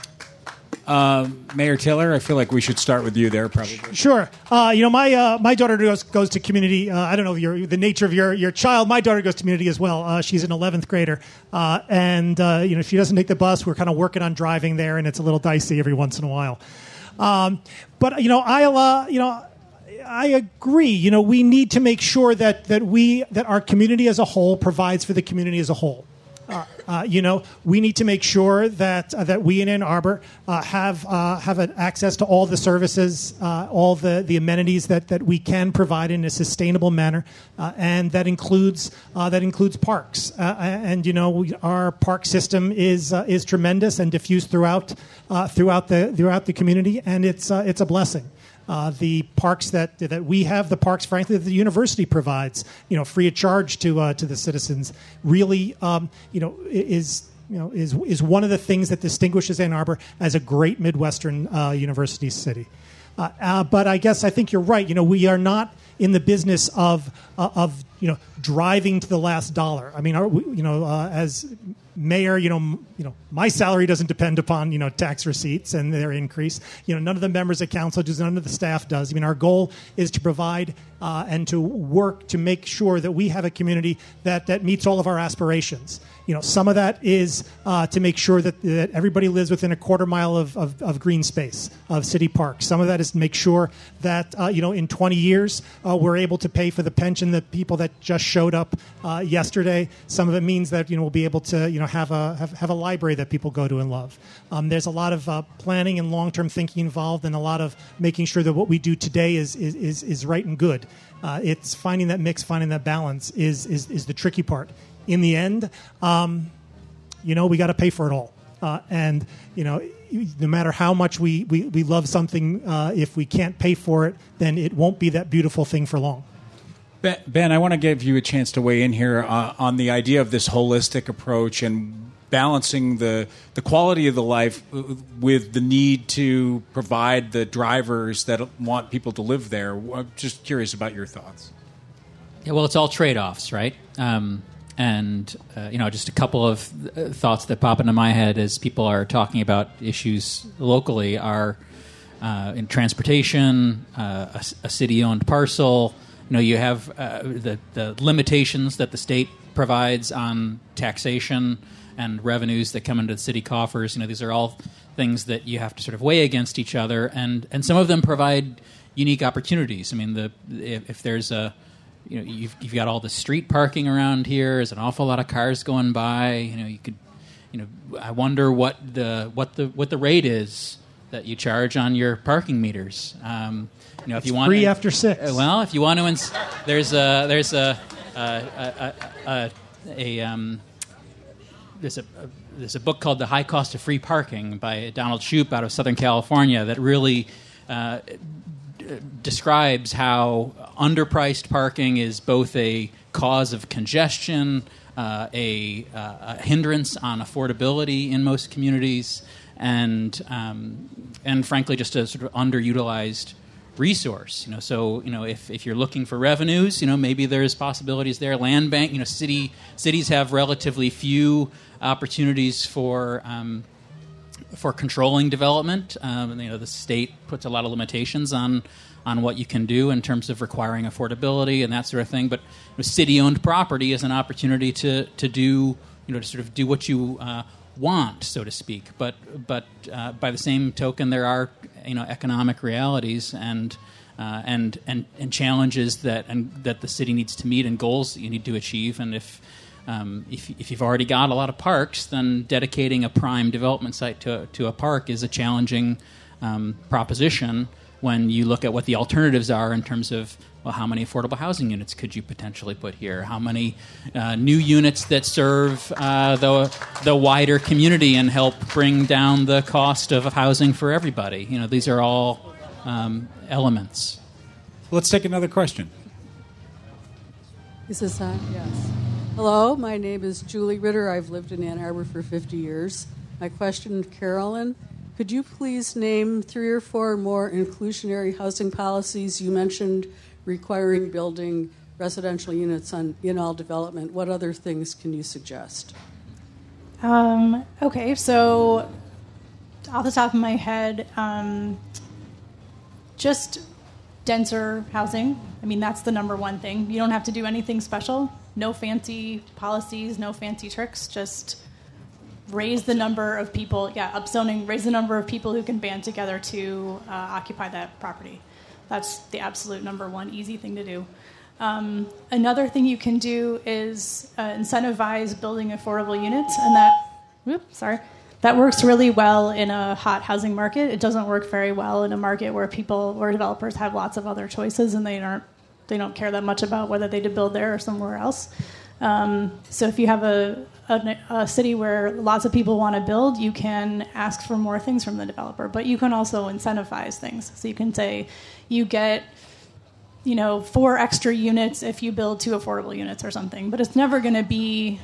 Uh, Mayor Taylor, I feel like we should start with you there, probably. Sure. Uh, you know, my uh, my daughter goes goes to community. Uh, I don't know your, the nature of your, your child. My daughter goes to community as well. Uh, she's an eleventh grader, uh, and uh, you know, she doesn't take the bus. We're kind of working on driving there, and it's a little dicey every once in a while. Um, but you know, I'll uh, you know. I agree. You know, we need to make sure that that we that our community as a whole provides for the community as a whole. Uh, uh, you know, we need to make sure that uh, that we in Ann Arbor uh, have uh, have an access to all the services, uh, all the, the amenities that, that we can provide in a sustainable manner, uh, and that includes uh, that includes parks. Uh, and you know, we, our park system is uh, is tremendous and diffused throughout uh, throughout the throughout the community, and it's uh, it's a blessing. Uh, the parks that that we have, the parks, frankly, that the university provides, you know, free of charge to uh, to the citizens, really, um, you know, is you know is is one of the things that distinguishes Ann Arbor as a great Midwestern uh, university city. Uh, uh, but I guess I think you're right. You know, we are not in the business of uh, of you know driving to the last dollar. I mean, our, you know, uh, as mayor, you know, m- you know, my salary doesn't depend upon you know tax receipts and their increase. You know, none of the members of council does, none of the staff does. I mean, our goal is to provide uh, and to work to make sure that we have a community that that meets all of our aspirations. You know, some of that is uh, to make sure that, that everybody lives within a quarter mile of, of, of green space, of city parks. Some of that is to make sure that, uh, you know, in twenty years, uh, we're able to pay for the pension that people that just showed up uh, yesterday. Some of it means that, you know, we'll be able to, you know, have a have, have a library that people go to and love. Um, there's a lot of uh, planning and long-term thinking involved, and a lot of making sure that what we do today is is, is, is right and good. Uh, it's finding that mix, finding that balance is is, is the tricky part. In the end, um, you know, we got to pay for it all. Uh, and, you know, no matter how much we, we, we love something, uh, if we can't pay for it, then it won't be that beautiful thing for long. Ben, Ben I want to give you a chance to weigh in here uh, on the idea of this holistic approach and balancing the, the quality of the life with the need to provide the drivers that want people to live there. I'm just curious about your thoughts. Yeah, well, it's all trade-offs, right? Um, and, uh, you know, just a couple of th- thoughts that pop into my head as people are talking about issues locally are uh, in transportation, uh, a, a city-owned parcel. You know, you have uh, the, the limitations that the state provides on taxation and revenues that come into the city coffers. You know, these are all things that you have to sort of weigh against each other, and, and some of them provide unique opportunities. I mean, the if, if there's a You know, you've, you've got all the street parking around here. There's an awful lot of cars going by. You know, you could, you know, I wonder what the what the what the rate is that you charge on your parking meters. Um, you know, if it's you want free to, after six. Uh, well, if you want to, ins- there's a there's a a a, a, a um, there's a, a there's a book called The High Cost of Free Parking by Donald Shoup out of Southern California that really. Uh, describes how underpriced parking is both a cause of congestion, uh, a, uh, a hindrance on affordability in most communities, and um, and frankly just a sort of underutilized resource. You know, so you know if, if you're looking for revenues, you know maybe there's possibilities there. Land bank, you know, city cities have relatively few opportunities for um, for controlling development. Um, you know, the state puts a lot of limitations on on what you can do in terms of requiring affordability and that sort of thing. But you know, city-owned property is an opportunity to to do you know to sort of do what you uh, want, so to speak. But but uh, by the same token, there are you know economic realities and uh, and and and challenges that and that the city needs to meet and goals that you need to achieve. And if um, if if you've already got a lot of parks, then dedicating a prime development site to to a park is a challenging um, proposition when you look at what the alternatives are in terms of, well, how many affordable housing units could you potentially put here? How many uh, new units that serve uh, the the wider community and help bring down the cost of housing for everybody? You know, these are all um, elements. Let's take another question. Is this on? Yes. Hello, my name is Julie Ritter. I've lived in Ann Arbor for fifty years. My question, Carolyn, could you please name three or four more inclusionary housing policies? You mentioned requiring building residential units on in all development. What other things can you suggest? Um, okay, so off the top of my head, um, just denser housing. I mean, that's the number one thing. You don't have to do anything special. No fancy policies, no fancy tricks. Just raise the number of people, yeah, upzoning, raise the number of people who can band together to uh, occupy that property. That's the absolute number one easy thing to do. Um, another thing you can do is uh, incentivize building affordable units, and that, whoop, sorry, that works really well in a hot housing market. It doesn't work very well in a market where people, where developers have lots of other choices and they aren't, they don't care that much about whether they to build there or somewhere else. Um, so if you have a, a, a city where lots of people want to build, you can ask for more things from the developer, but you can also incentivize things. So you can say you get, you know, four extra units if you build two affordable units or something, but it's never going to be,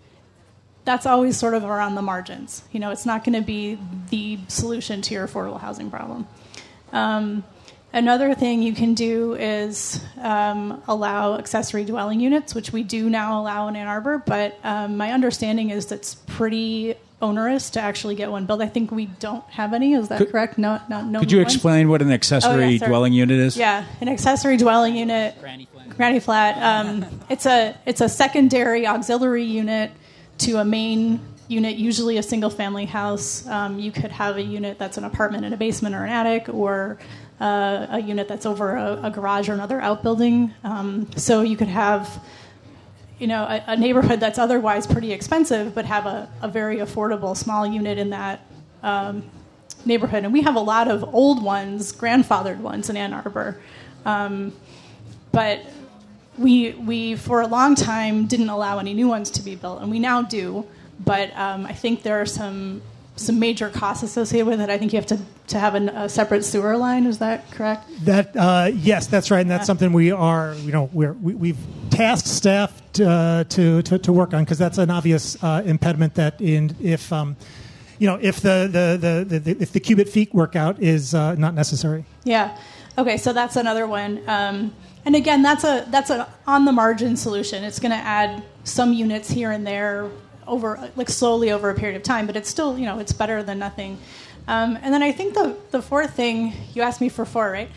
that's always sort of around the margins. You know, it's not going to be the solution to your affordable housing problem. Um, Another thing you can do is um, allow accessory dwelling units, which we do now allow in Ann Arbor, but um, my understanding is that's pretty onerous to actually get one built. I think we don't have any. Is that could, correct? No, not no. Could you one? explain what an accessory oh, yeah, dwelling unit is? Yeah, an accessory dwelling unit. Granny flat. Granny flat. Um, it's a it's a secondary auxiliary unit to a main unit, usually a single family house. Um, you could have a unit that's an apartment in a basement or an attic, or Uh, a unit that's over a, a garage or another outbuilding. Um, so you could have, you know, a, a neighborhood that's otherwise pretty expensive, but have a, a very affordable small unit in that um, neighborhood. And we have a lot of old ones, grandfathered ones in Ann Arbor. Um, but we, we, for a long time, didn't allow any new ones to be built, and we now do. But um, I think there are some some major costs associated with it. I think you have to, to have an, a separate sewer line. Is that correct? That uh, yes, that's right, and that's yeah. something we are, you know, we're, we, we've tasked staff to uh, to, to to work on, because that's an obvious uh, impediment. That in if um, you know if the the, the, the if the cubic feet workout is uh, not necessary. Yeah. Okay. So that's another one. Um, and again, that's a that's an on the margin solution. It's going to add some units here and there over, like slowly over a period of time, but it's still, you know, it's better than nothing. Um, and then I think the, the fourth thing, you asked me for four, right?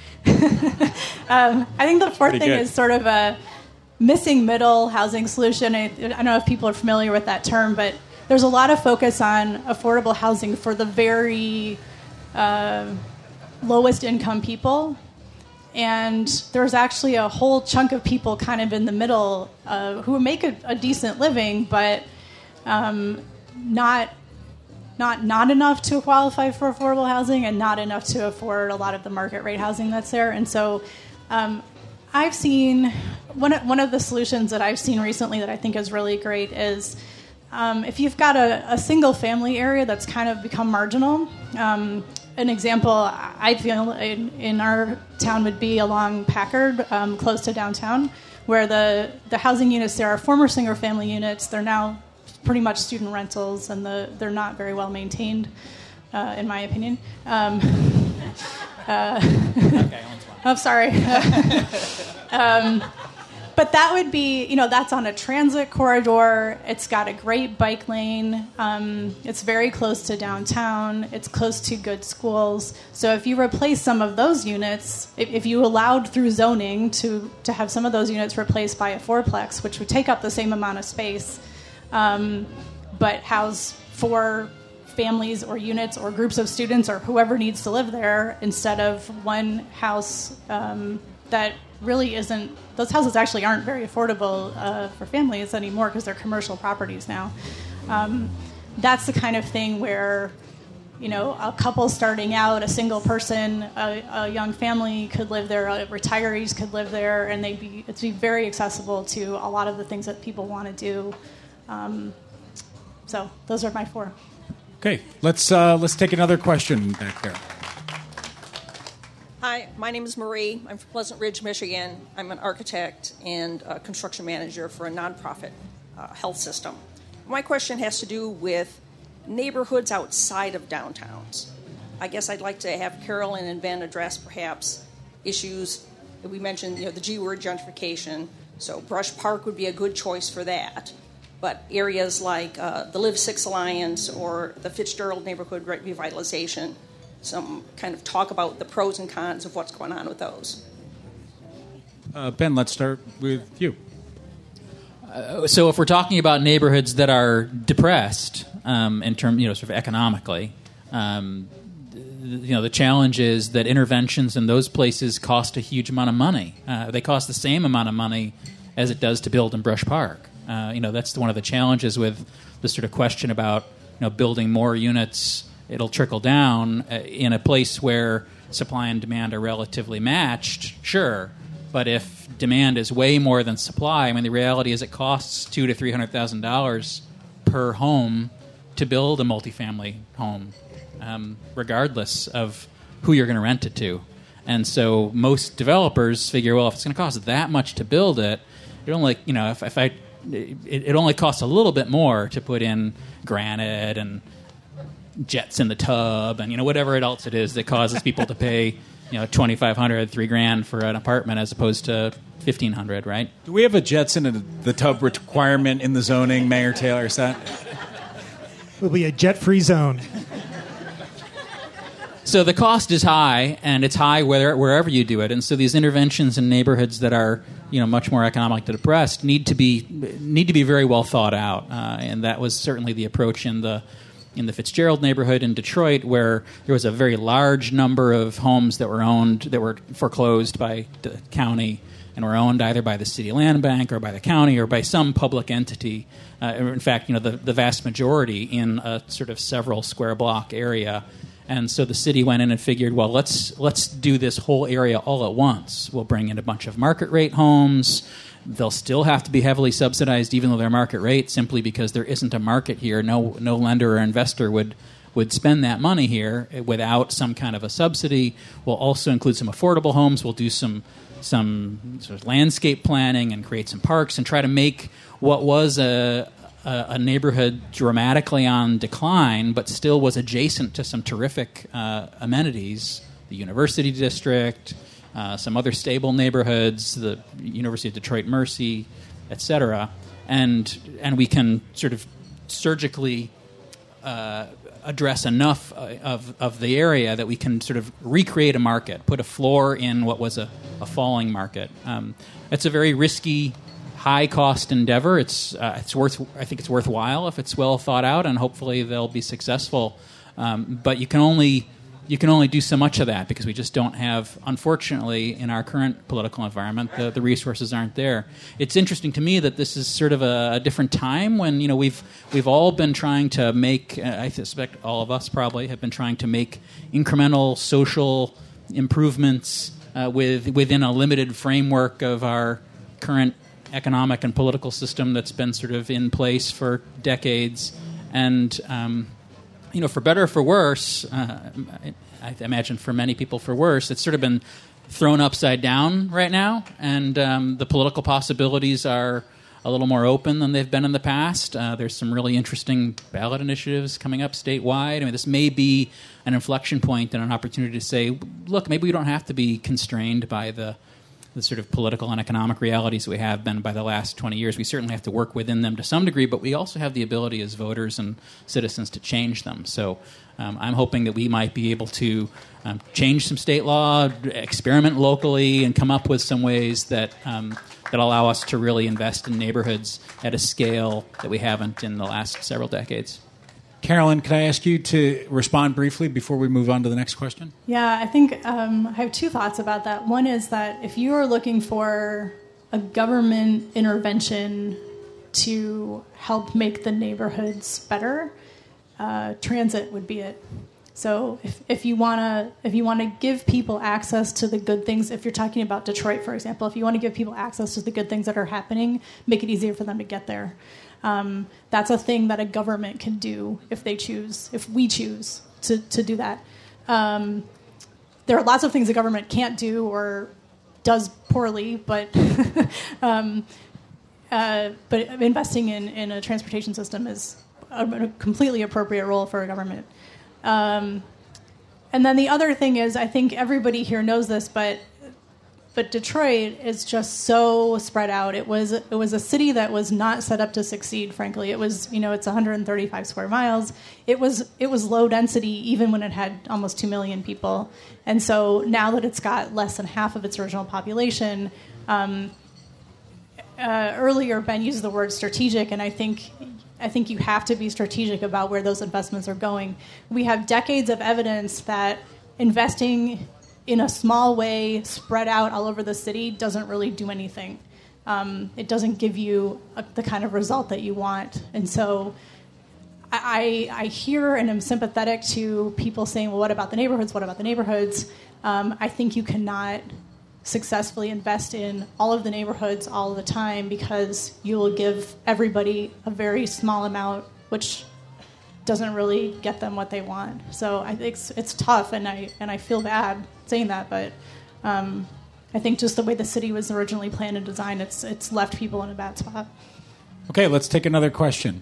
um, I think the fourth Pretty thing good. is sort of a missing middle housing solution. I, I don't know if people are familiar with that term, but there's a lot of focus on affordable housing for the very uh, lowest income people. And there's actually a whole chunk of people kind of in the middle uh, who make a, a decent living, but Um, not not not enough to qualify for affordable housing, and not enough to afford a lot of the market rate housing that's there. And so um, I've seen one of, one of the solutions that I've seen recently that I think is really great is um, if you've got a, a single family area that's kind of become marginal. Um, an example I feel in, in our town would be along Packard, um, close to downtown, where the, the housing units there are former single family units. They're now pretty much student rentals, and the, they're not very well maintained, uh, in my opinion. Um, uh, okay, I'm sorry. um, but that would be, you know, that's on a transit corridor. It's got a great bike lane. Um, it's very close to downtown. It's close to good schools. So if you replace some of those units, if, if you allowed through zoning to, to have some of those units replaced by a fourplex, which would take up the same amount of space, um, but house four families or units or groups of students or whoever needs to live there instead of one house um, that really isn't, those houses actually aren't very affordable uh, for families anymore because they're commercial properties now. Um, that's the kind of thing where, you know, a couple starting out, a single person, a, a young family could live there, uh, retirees could live there, and they'd be, it'd be very accessible to a lot of the things that people want to do. Um, so those are my four. Okay, let's uh, let's take another question back there. Hi, my name is Marie. I'm from Pleasant Ridge, Michigan. I'm an architect and a construction manager for a nonprofit uh, health system. My question has to do with neighborhoods outside of downtowns. I guess I'd like to have Carolyn and Ben address perhaps issues. We mentioned, you know, the G word, gentrification. So Brush Park would be a good choice for that. But areas like uh, the Live Six Alliance or the Fitzgerald Neighborhood Revitalization, some kind of talk about the pros and cons of what's going on with those. Uh, Ben, let's start with you. Uh, so if we're talking about neighborhoods that are depressed um, in terms, you know, sort of economically, um, you know, the challenge is that interventions in those places cost a huge amount of money. Uh, they cost the same amount of money as it does to build in Brush Park. Uh, you know, that's one of the challenges with the sort of question about, you know, building more units. It'll trickle down uh, in a place where supply and demand are relatively matched, sure. But if demand is way more than supply, I mean, the reality is it costs two to three hundred thousand dollars per home to build a multifamily home, um, regardless of who you're going to rent it to. And so most developers figure, well, if it's going to cost that much to build it, it only, you know, if, if I, it, it only costs a little bit more to put in granite and jets in the tub and, you know, whatever else it is that causes people to pay, you know, twenty-five hundred dollars, three grand for an apartment as opposed to fifteen hundred dollars, right? Do we have a jets in a, the tub requirement in the zoning, Mayor Taylor? Is that? It'll be a jet-free zone. So the cost is high, and it's high whether, wherever you do it. And so these interventions in neighborhoods that are, you know, much more economically depressed need to be need to be very well thought out. Uh, and that was certainly the approach in the in the Fitzgerald neighborhood in Detroit, where there was a very large number of homes that were owned that were foreclosed by the county and were owned either by the city land bank or by the county or by some public entity. Uh, in fact, you know, the, the vast majority in a sort of several square block area. And so the city went in and figured, well, let's let's do this whole area all at once. We'll bring in a bunch of market rate homes. They'll still have to be heavily subsidized, even though they're market rate, simply because there isn't a market here. No no lender or investor would would spend that money here without some kind of a subsidy. We'll also include some affordable homes. We'll do some some sort of landscape planning and create some parks and try to make what was a a, a neighborhood dramatically on decline, but still was adjacent to some terrific uh, amenities, the University District, uh, some other stable neighborhoods, the University of Detroit Mercy, et cetera. And, and we can sort of surgically uh, address enough of, of the area that we can sort of recreate a market, put a floor in what was a, a falling market. Um, it's a very risky, high-cost endeavor. It's uh, it's worth. I think it's worthwhile if it's well thought out, and hopefully they'll be successful. Um, but you can only you can only do so much of that because we just don't have, unfortunately, in our current political environment, the, the resources aren't there. It's interesting to me that this is sort of a, a different time when, you know, we've we've all been trying to make. Uh, I suspect all of us probably have been trying to make incremental social improvements uh, with within a limited framework of our current economic and political system that's been sort of in place for decades. And, um, you know, for better or for worse, uh, I, I imagine for many people for worse, it's sort of been thrown upside down right now. And um, the political possibilities are a little more open than they've been in the past. Uh, there's some really interesting ballot initiatives coming up statewide. I mean, this may be an inflection point and an opportunity to say, look, maybe we don't have to be constrained by the the sort of political and economic realities that we have been by the last twenty years. We certainly have to work within them to some degree, but we also have the ability as voters and citizens to change them. So um, I'm hoping that we might be able to um, change some state law, experiment locally, and come up with some ways that um, that allow us to really invest in neighborhoods at a scale that we haven't in the last several decades. Carolyn, could I ask you to respond briefly before we move on to the next question? Yeah, I think um, I have two thoughts about that. One is that if you are looking for a government intervention to help make the neighborhoods better, uh, transit would be it. So if, if you want to if you want to give people access to the good things, if you're talking about Detroit, for example, if you want to give people access to the good things that are happening, make it easier for them to get there. Um, that's a thing that a government can do if they choose, if we choose to, to do that. Um, there are lots of things the government can't do or does poorly, but um, uh, but investing in, in a transportation system is a, a completely appropriate role for a government. Um, and then the other thing is, I think everybody here knows this, but but Detroit is just so spread out. It was it was a city that was not set up to succeed. Frankly, it was you know it's one hundred thirty-five square miles. It was it was low density even when it had almost two million people. And so now that it's got less than half of its original population, um, uh, earlier Ben used the word strategic, and I think. I think you have to be strategic about where those investments are going. We have decades of evidence that investing in a small way, spread out all over the city, doesn't really do anything. Um, it doesn't give you a, the kind of result that you want. And so I, I hear and am sympathetic to people saying, well, what about the neighborhoods? What about the neighborhoods? Um, I think you cannot successfully invest in all of the neighborhoods all the time because you will give everybody a very small amount, which doesn't really get them what they want. So I think it's, it's tough, and I and I feel bad saying that, but um, I think just the way the city was originally planned and designed, it's it's left people in a bad spot. Okay, let's take another question.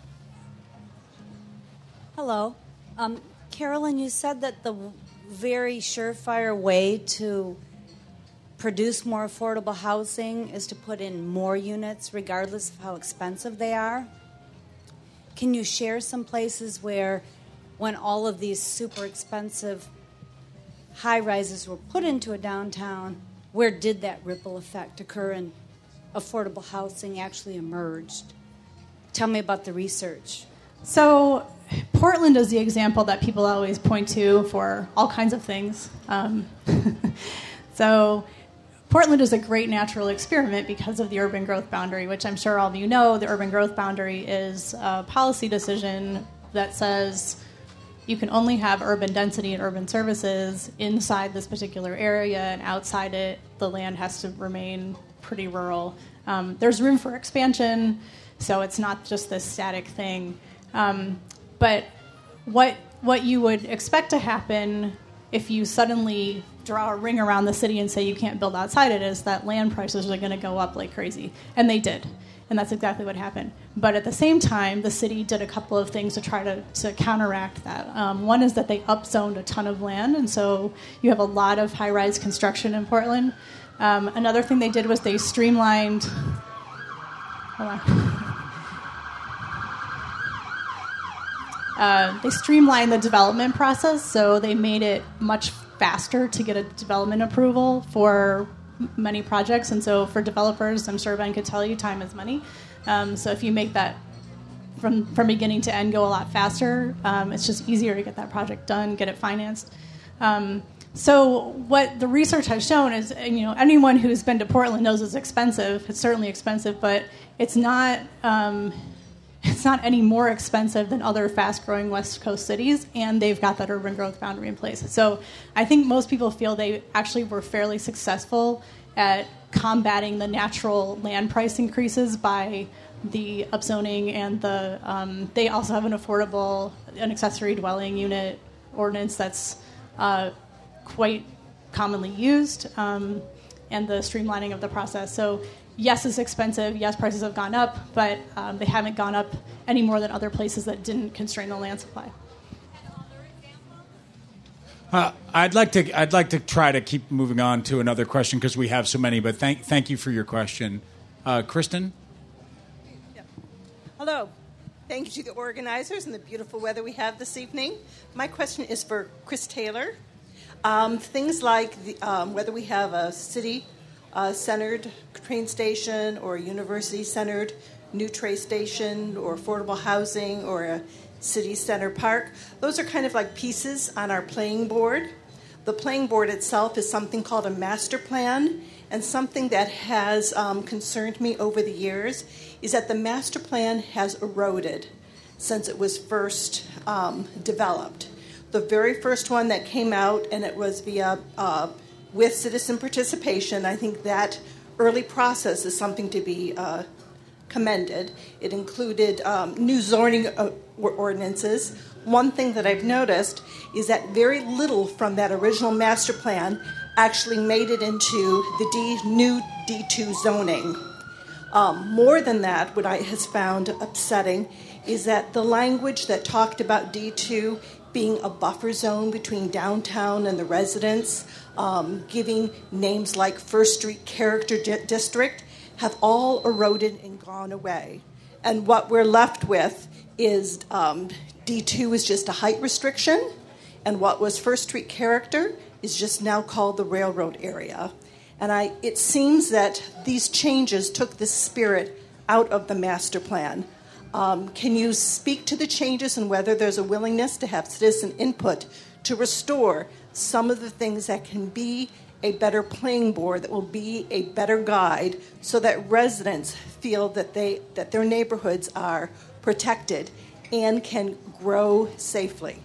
Hello. Um, Carolyn, you said that the very surefire way to produce more affordable housing is to put in more units regardless of how expensive they are. Can you share some places where when all of these super expensive high-rises were put into a downtown, where did that ripple effect occur and affordable housing actually emerged? Tell me about the research. So Portland is the example that people always point to for all kinds of things. Um, so Portland is a great natural experiment because of the urban growth boundary, which I'm sure all of you know. The urban growth boundary is a policy decision that says you can only have urban density and urban services inside this particular area, and outside it, the land has to remain pretty rural. Um, there's room for expansion, so it's not just this static thing. Um, but what what you would expect to happen if you suddenly draw a ring around the city and say you can't build outside it is that land prices are going to go up like crazy. And they did. And that's exactly what happened. But at the same time, the city did a couple of things to try to, to counteract that. Um, one is that they upzoned a ton of land, and so you have a lot of high-rise construction in Portland. Um, another thing they did was they streamlined... Hold on. Uh, they streamlined the development process, so they made it much faster to get a development approval for many projects. And so for developers, I'm sure Ben could tell you, time is money. Um, so if you make that from from beginning to end go a lot faster, um, it's just easier to get that project done, get it financed. Um, so what the research has shown is, you know, anyone who's been to Portland knows it's expensive. It's certainly expensive, but it's not... Um, It's not any more expensive than other fast-growing West Coast cities, and they've got that urban growth boundary in place. So I think most people feel they actually were fairly successful at combating the natural land price increases by the upzoning, and the um, they also have an affordable, an accessory dwelling unit ordinance that's uh, quite commonly used, um, and the streamlining of the process. So yes, it's expensive. Yes, prices have gone up, but um, they haven't gone up any more than other places that didn't constrain the land supply. Uh, I'd like to. I'd like to try to keep moving on to another question because we have so many. But thank, thank you for your question, uh, Kristen. Yeah. Hello. Thank you to the organizers and the beautiful weather we have this evening. My question is for Chris Taylor. Um, things like the, um, whether we have a city-centered uh, train station or a university-centered new train station or affordable housing or a city center park, those are kind of like pieces on our playing board. The playing board itself is something called a master plan, and something that has um, concerned me over the years is that the master plan has eroded since it was first um, developed. The very first one that came out, and it was via uh, with citizen participation, I think that early process is something to be uh, commended. It included um, new zoning uh, ordinances. One thing that I've noticed is that very little from that original master plan actually made it into the D, new D two zoning. Um, more than that, what I has found upsetting is that the language that talked about D two being a buffer zone between downtown and the residents, um, giving names like First Street Character Di- District, have all eroded and gone away. And what we're left with is um, D two is just a height restriction, and what was First Street Character is just now called the railroad area. And I, it seems that these changes took the spirit out of the master plan. Um, can you speak to the changes and whether there's a willingness to have citizen input to restore some of the things that can be a better playing board, that will be a better guide, so that residents feel that they that their neighborhoods are protected and can grow safely?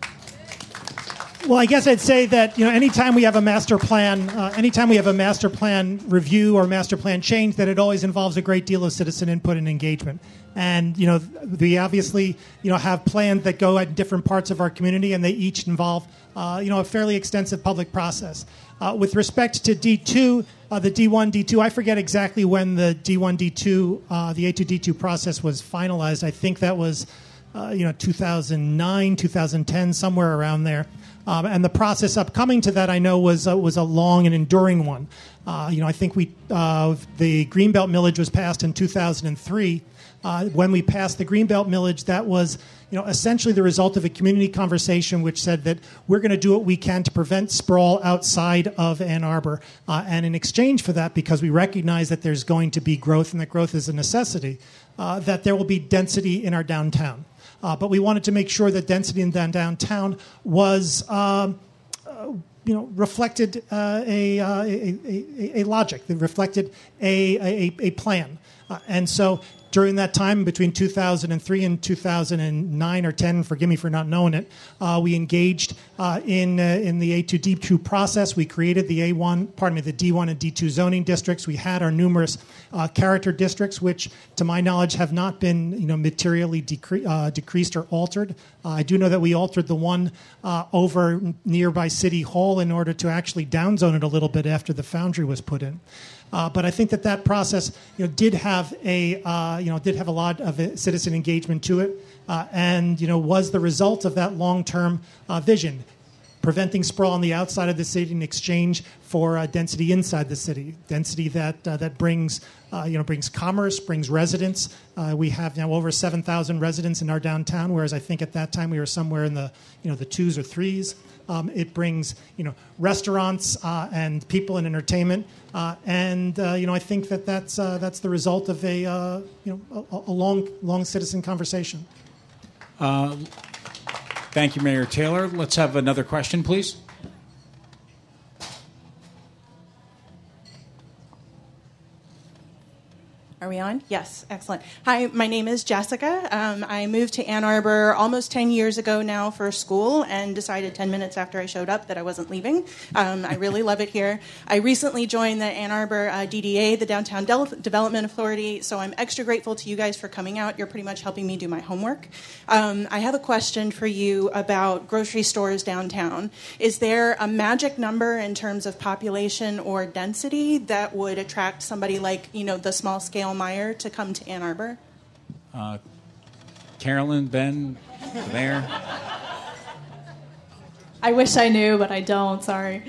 Well, I guess I'd say that, you know, anytime we have a master plan, uh, anytime we have a master plan review or master plan change, that it always involves a great deal of citizen input and engagement. And, you know, we obviously, you know, have plans that go at different parts of our community, and they each involve, uh, you know, a fairly extensive public process. Uh, with respect to D two, uh, the D one, D two, I forget exactly when the D one, D two, uh, the A two, D two process was finalized. I think that was, uh, you know, two thousand nine, two thousand ten, somewhere around there. Um, and the process upcoming to that, I know, was uh, was a long and enduring one. Uh, you know, I think we uh, the Greenbelt millage was passed in two thousand three. Uh, when we passed the Greenbelt millage, that was, you know, essentially the result of a community conversation which said that we're going to do what we can to prevent sprawl outside of Ann Arbor. Uh, and in exchange for that, because we recognize that there's going to be growth and that growth is a necessity, uh, that there will be density in our downtown. Uh, but we wanted to make sure that density in downtown was, um, uh, you know, reflected uh, a, uh, a, a, a logic, that reflected a, a, a plan. Uh, and so during that time, between two thousand three and two thousand nine or ten, forgive me for not knowing it, uh, we engaged uh, in uh, in the A two D two process. We created the A one, pardon me, the D one and D two zoning districts. We had our numerous uh, character districts, which, to my knowledge, have not been, you know, materially decre- uh, decreased or altered. Uh, I do know that we altered the one uh, over nearby City Hall in order to actually downzone it a little bit after the foundry was put in. Uh, but I think that that process, you know, did have a, uh, you know, did have a lot of uh, citizen engagement to it, uh, and, you know, was the result of that long-term uh, vision, preventing sprawl on the outside of the city in exchange for uh, density inside the city, density that uh, that brings, uh, you know, brings commerce, brings residents. Uh, we have now over seven thousand residents in our downtown, whereas I think at that time we were somewhere in the, you know, the twos or threes. Um, it brings, you know, restaurants uh, and people and entertainment, uh, and uh, you know, I think that that's uh, that's the result of a uh, you know a, a long long citizen conversation. Uh, thank you, Mayor Taylor. Let's have another question, please. Are we on? Yes, excellent. Hi, my name is Jessica. Um, I moved to Ann Arbor almost ten years ago now for school and decided ten minutes after I showed up that I wasn't leaving. Um, I really love it here. I recently joined the Ann Arbor uh, D D A, the Downtown Del- Development Authority, so I'm extra grateful to you guys for coming out. You're pretty much helping me do my homework. Um, I have a question for you about grocery stores downtown. Is there a magic number in terms of population or density that would attract somebody like, you know, the small scale Meyer to come to Ann Arbor? Uh, Carolyn, Ben, there. I wish I knew, but I don't. Sorry.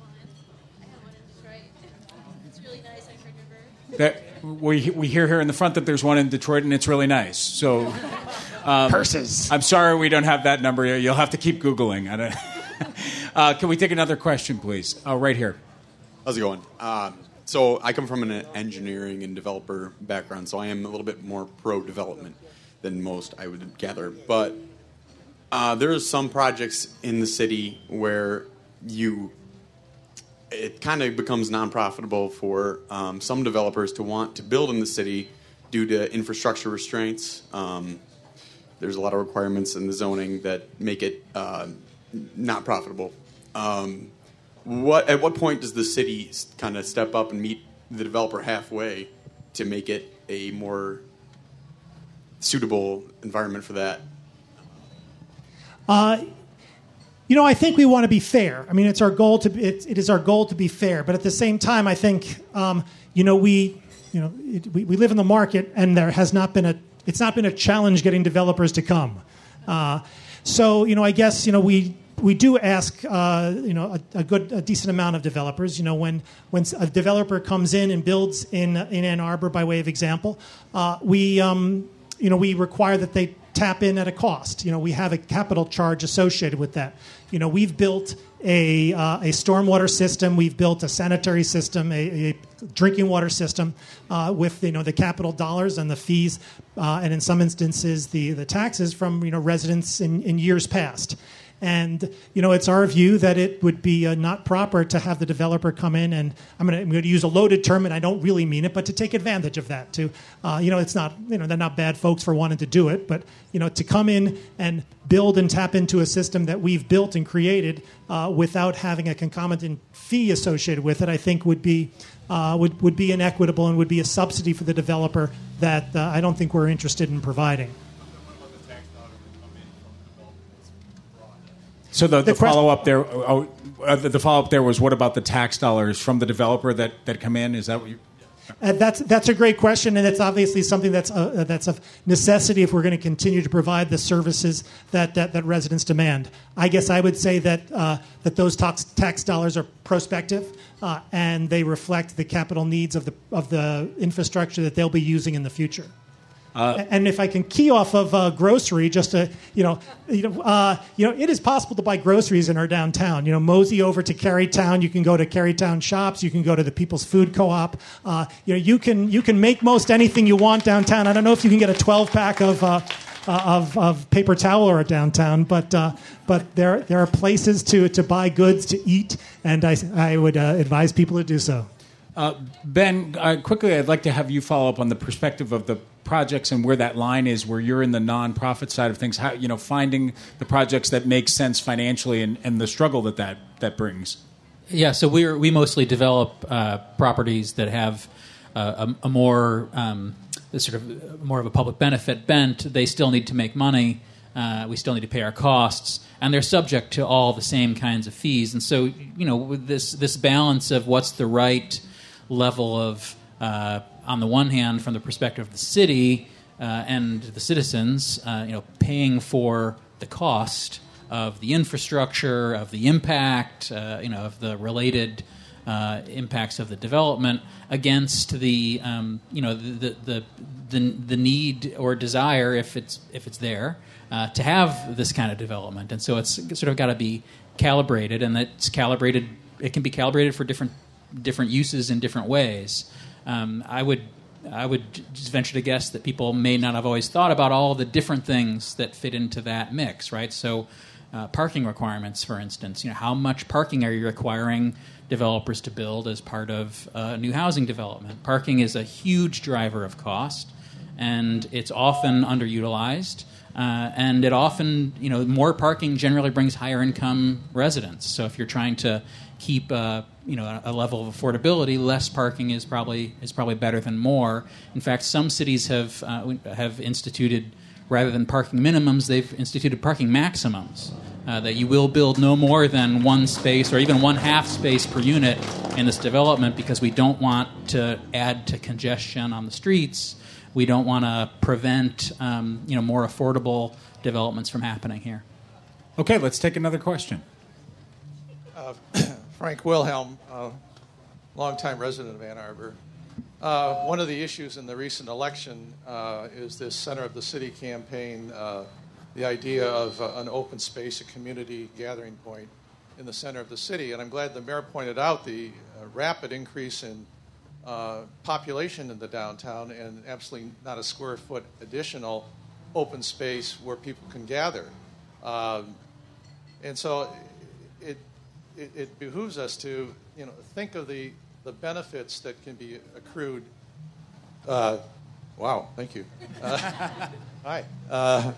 That we we hear here in the front that there's one in Detroit and it's really nice. So um, purses. I'm sorry we don't have that number. You'll have to keep Googling. I don't. uh, can we take another question, please? Oh, right here. How's it going? Um, So I come from an engineering and developer background, so I am a little bit more pro-development than most, I would gather. But uh, there are some projects in the city where you it kind of becomes non-profitable for um, some developers to want to build in the city due to infrastructure restraints. Um, there's a lot of requirements in the zoning that make it uh, not profitable. Um, What at what point does the city kind of step up and meet the developer halfway to make it a more suitable environment for that? Uh, you know, I think we want to be fair. I mean, it's our goal to it, it is our goal to be fair, but at the same time, I think um, you know we you know it, we, we live in the market, and there has not been a it's not been a challenge getting developers to come. Uh, so you know, I guess you know we. We do ask, uh, you know, a, a good, a decent amount of developers. You know, when when a developer comes in and builds in in Ann Arbor, by way of example, uh, we, um, you know, we require that they tap in at a cost. You know, we have a capital charge associated with that. You know, we've built a uh, a stormwater system, we've built a sanitary system, a, a drinking water system uh, with you know the capital dollars and the fees, uh, and in some instances the the taxes from you know residents in, in years past. And, you know, it's our view that it would be uh, not proper to have the developer come in and I'm going to use a loaded term and I don't really mean it, but to take advantage of that. To, uh, you know, it's not, you know, they're not bad folks for wanting to do it, but, you know, to come in and build and tap into a system that we've built and created uh, without having a concomitant fee associated with it, I think would be uh, would, would be inequitable and would be a subsidy for the developer that uh, I don't think we're interested in providing. So the, the, the follow-up there, oh, uh, the, the follow-up there was, what about the tax dollars from the developer that, that come in? Is that what you? Uh, that's that's a great question, and it's obviously something that's uh, that's of necessity if we're going to continue to provide the services that that, that residents demand. I guess I would say that uh, that those tax tax dollars are prospective, uh, and they reflect the capital needs of the of the infrastructure that they'll be using in the future. Uh, and if I can key off of uh, grocery, just to you know, you know, uh, you know, it is possible to buy groceries in our downtown. You know, mosey over to Carytown. You can go to Carytown Shops. You can go to the People's Food Co-op. Uh, you know, you can you can make most anything you want downtown. I don't know if you can get a twelve pack of uh, uh, of, of paper towel or a downtown, but uh, but there there are places to to buy goods to eat, and I I would uh, advise people to do so. Uh, Ben, uh, quickly, I'd like to have you follow up on the perspective of the projects and where that line is, where you're in the nonprofit side of things. How you know finding the projects that make sense financially and, and the struggle that, that that brings. Yeah, so we we mostly develop uh, properties that have uh, a, a more um, sort of more of a public benefit bent. They still need to make money. Uh, we still need to pay our costs, and they're subject to all the same kinds of fees. And so, you know, with this this balance of what's the right level of, uh, on the one hand, from the perspective of the city uh, and the citizens, uh, you know, paying for the cost of the infrastructure, of the impact, uh, you know, of the related uh, impacts of the development against the, um, you know, the, the the the need or desire, if it's if it's there, uh, to have this kind of development. And so it's sort of got to be calibrated, and it's calibrated. It can be calibrated for different. different uses in different ways. Um, I would I would just venture to guess that people may not have always thought about all the different things that fit into that mix, right? So uh, parking requirements, for instance. You know, how much parking are you requiring developers to build as part of uh, new housing development? Parking is a huge driver of cost, and it's often underutilized. Uh, and it often, you know, more parking generally brings higher income residents. So if you're trying to keep, uh, you know, a, a level of affordability, less parking is probably is probably better than more. In fact, some cities have uh, have instituted, rather than parking minimums, they've instituted parking maximums. Uh, that you will build no more than one space or even one half space per unit in this development, because we don't want to add to congestion on the streets. We don't want to prevent um, you know, more affordable developments from happening here. Okay, let's take another question. Uh, Frank Wilhelm, uh, longtime resident of Ann Arbor. Uh, one of the issues in the recent election uh, is this center of the city campaign, uh, the idea of uh, an open space, a community gathering point in the center of the city. And I'm glad the mayor pointed out the uh, rapid increase in uh, population in the downtown and absolutely not a square foot additional open space where people can gather. Um, and so it, it, it behooves us to, you know, think of the, the benefits that can be accrued. Uh, wow, thank you. Uh, hi. Uh,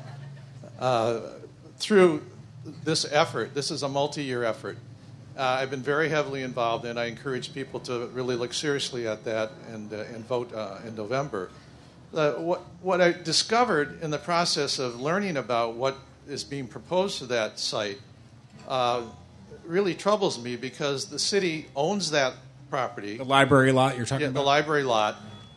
Uh, through this effort. This is a multi-year effort. Uh, I've been very heavily involved, and I encourage people to really look seriously at that and, uh, and vote uh, in November. Uh, what, what I discovered in the process of learning about what is being proposed to that site uh, really troubles me, because the city owns that property. The library lot you're talking yeah, about? The library lot.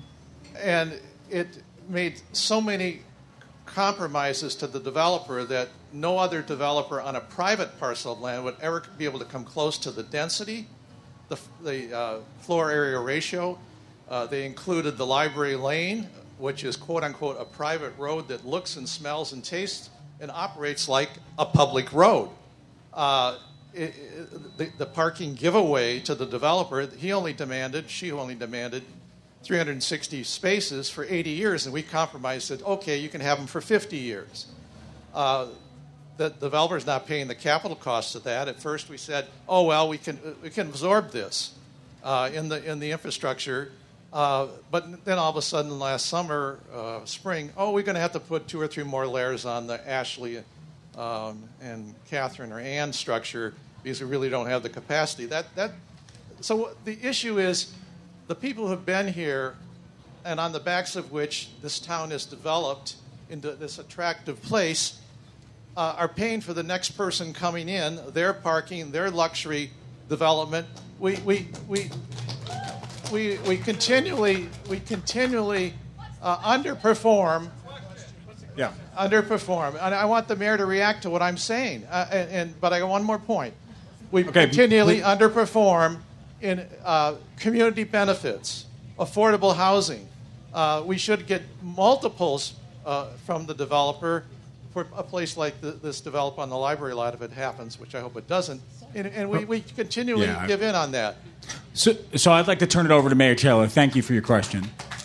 And it made so many compromises to the developer that no other developer on a private parcel of land would ever be able to come close to the density, the, the uh, floor area ratio. Uh, they included the library lane, which is quote-unquote a private road that looks and smells and tastes and operates like a public road. Uh, it, it, the, the parking giveaway to the developer, he only demanded, she only demanded three hundred sixty spaces for eighty years, and we compromised, said, okay, you can have them for fifty years. Uh, the developer's not paying the capital costs of that. At first we said, oh, well, we can we can absorb this uh, in the in the infrastructure. Uh, but then all of a sudden last summer, uh, spring, oh, we're going to have to put two or three more layers on the Ashley um, and Catherine or Ann structure because we really don't have the capacity. That that So the issue is, the people who have been here and on the backs of which this town is developed into this attractive place uh, are paying for the next person coming in, their parking, their luxury development. We we we we, we continually we continually uh, underperform. Yeah. Underperform, and I want the mayor to react to what I'm saying. Uh, and, and but I got one more point. We okay, continually we, underperform in uh, community benefits, affordable housing. Uh, we should get multiples uh, from the developer for a place like the, this develop on the library lot if it happens, which I hope it doesn't. And, and we, we continually yeah, give in on that. So, so I'd like to turn it over to Mayor Taylor. Thank you for your question.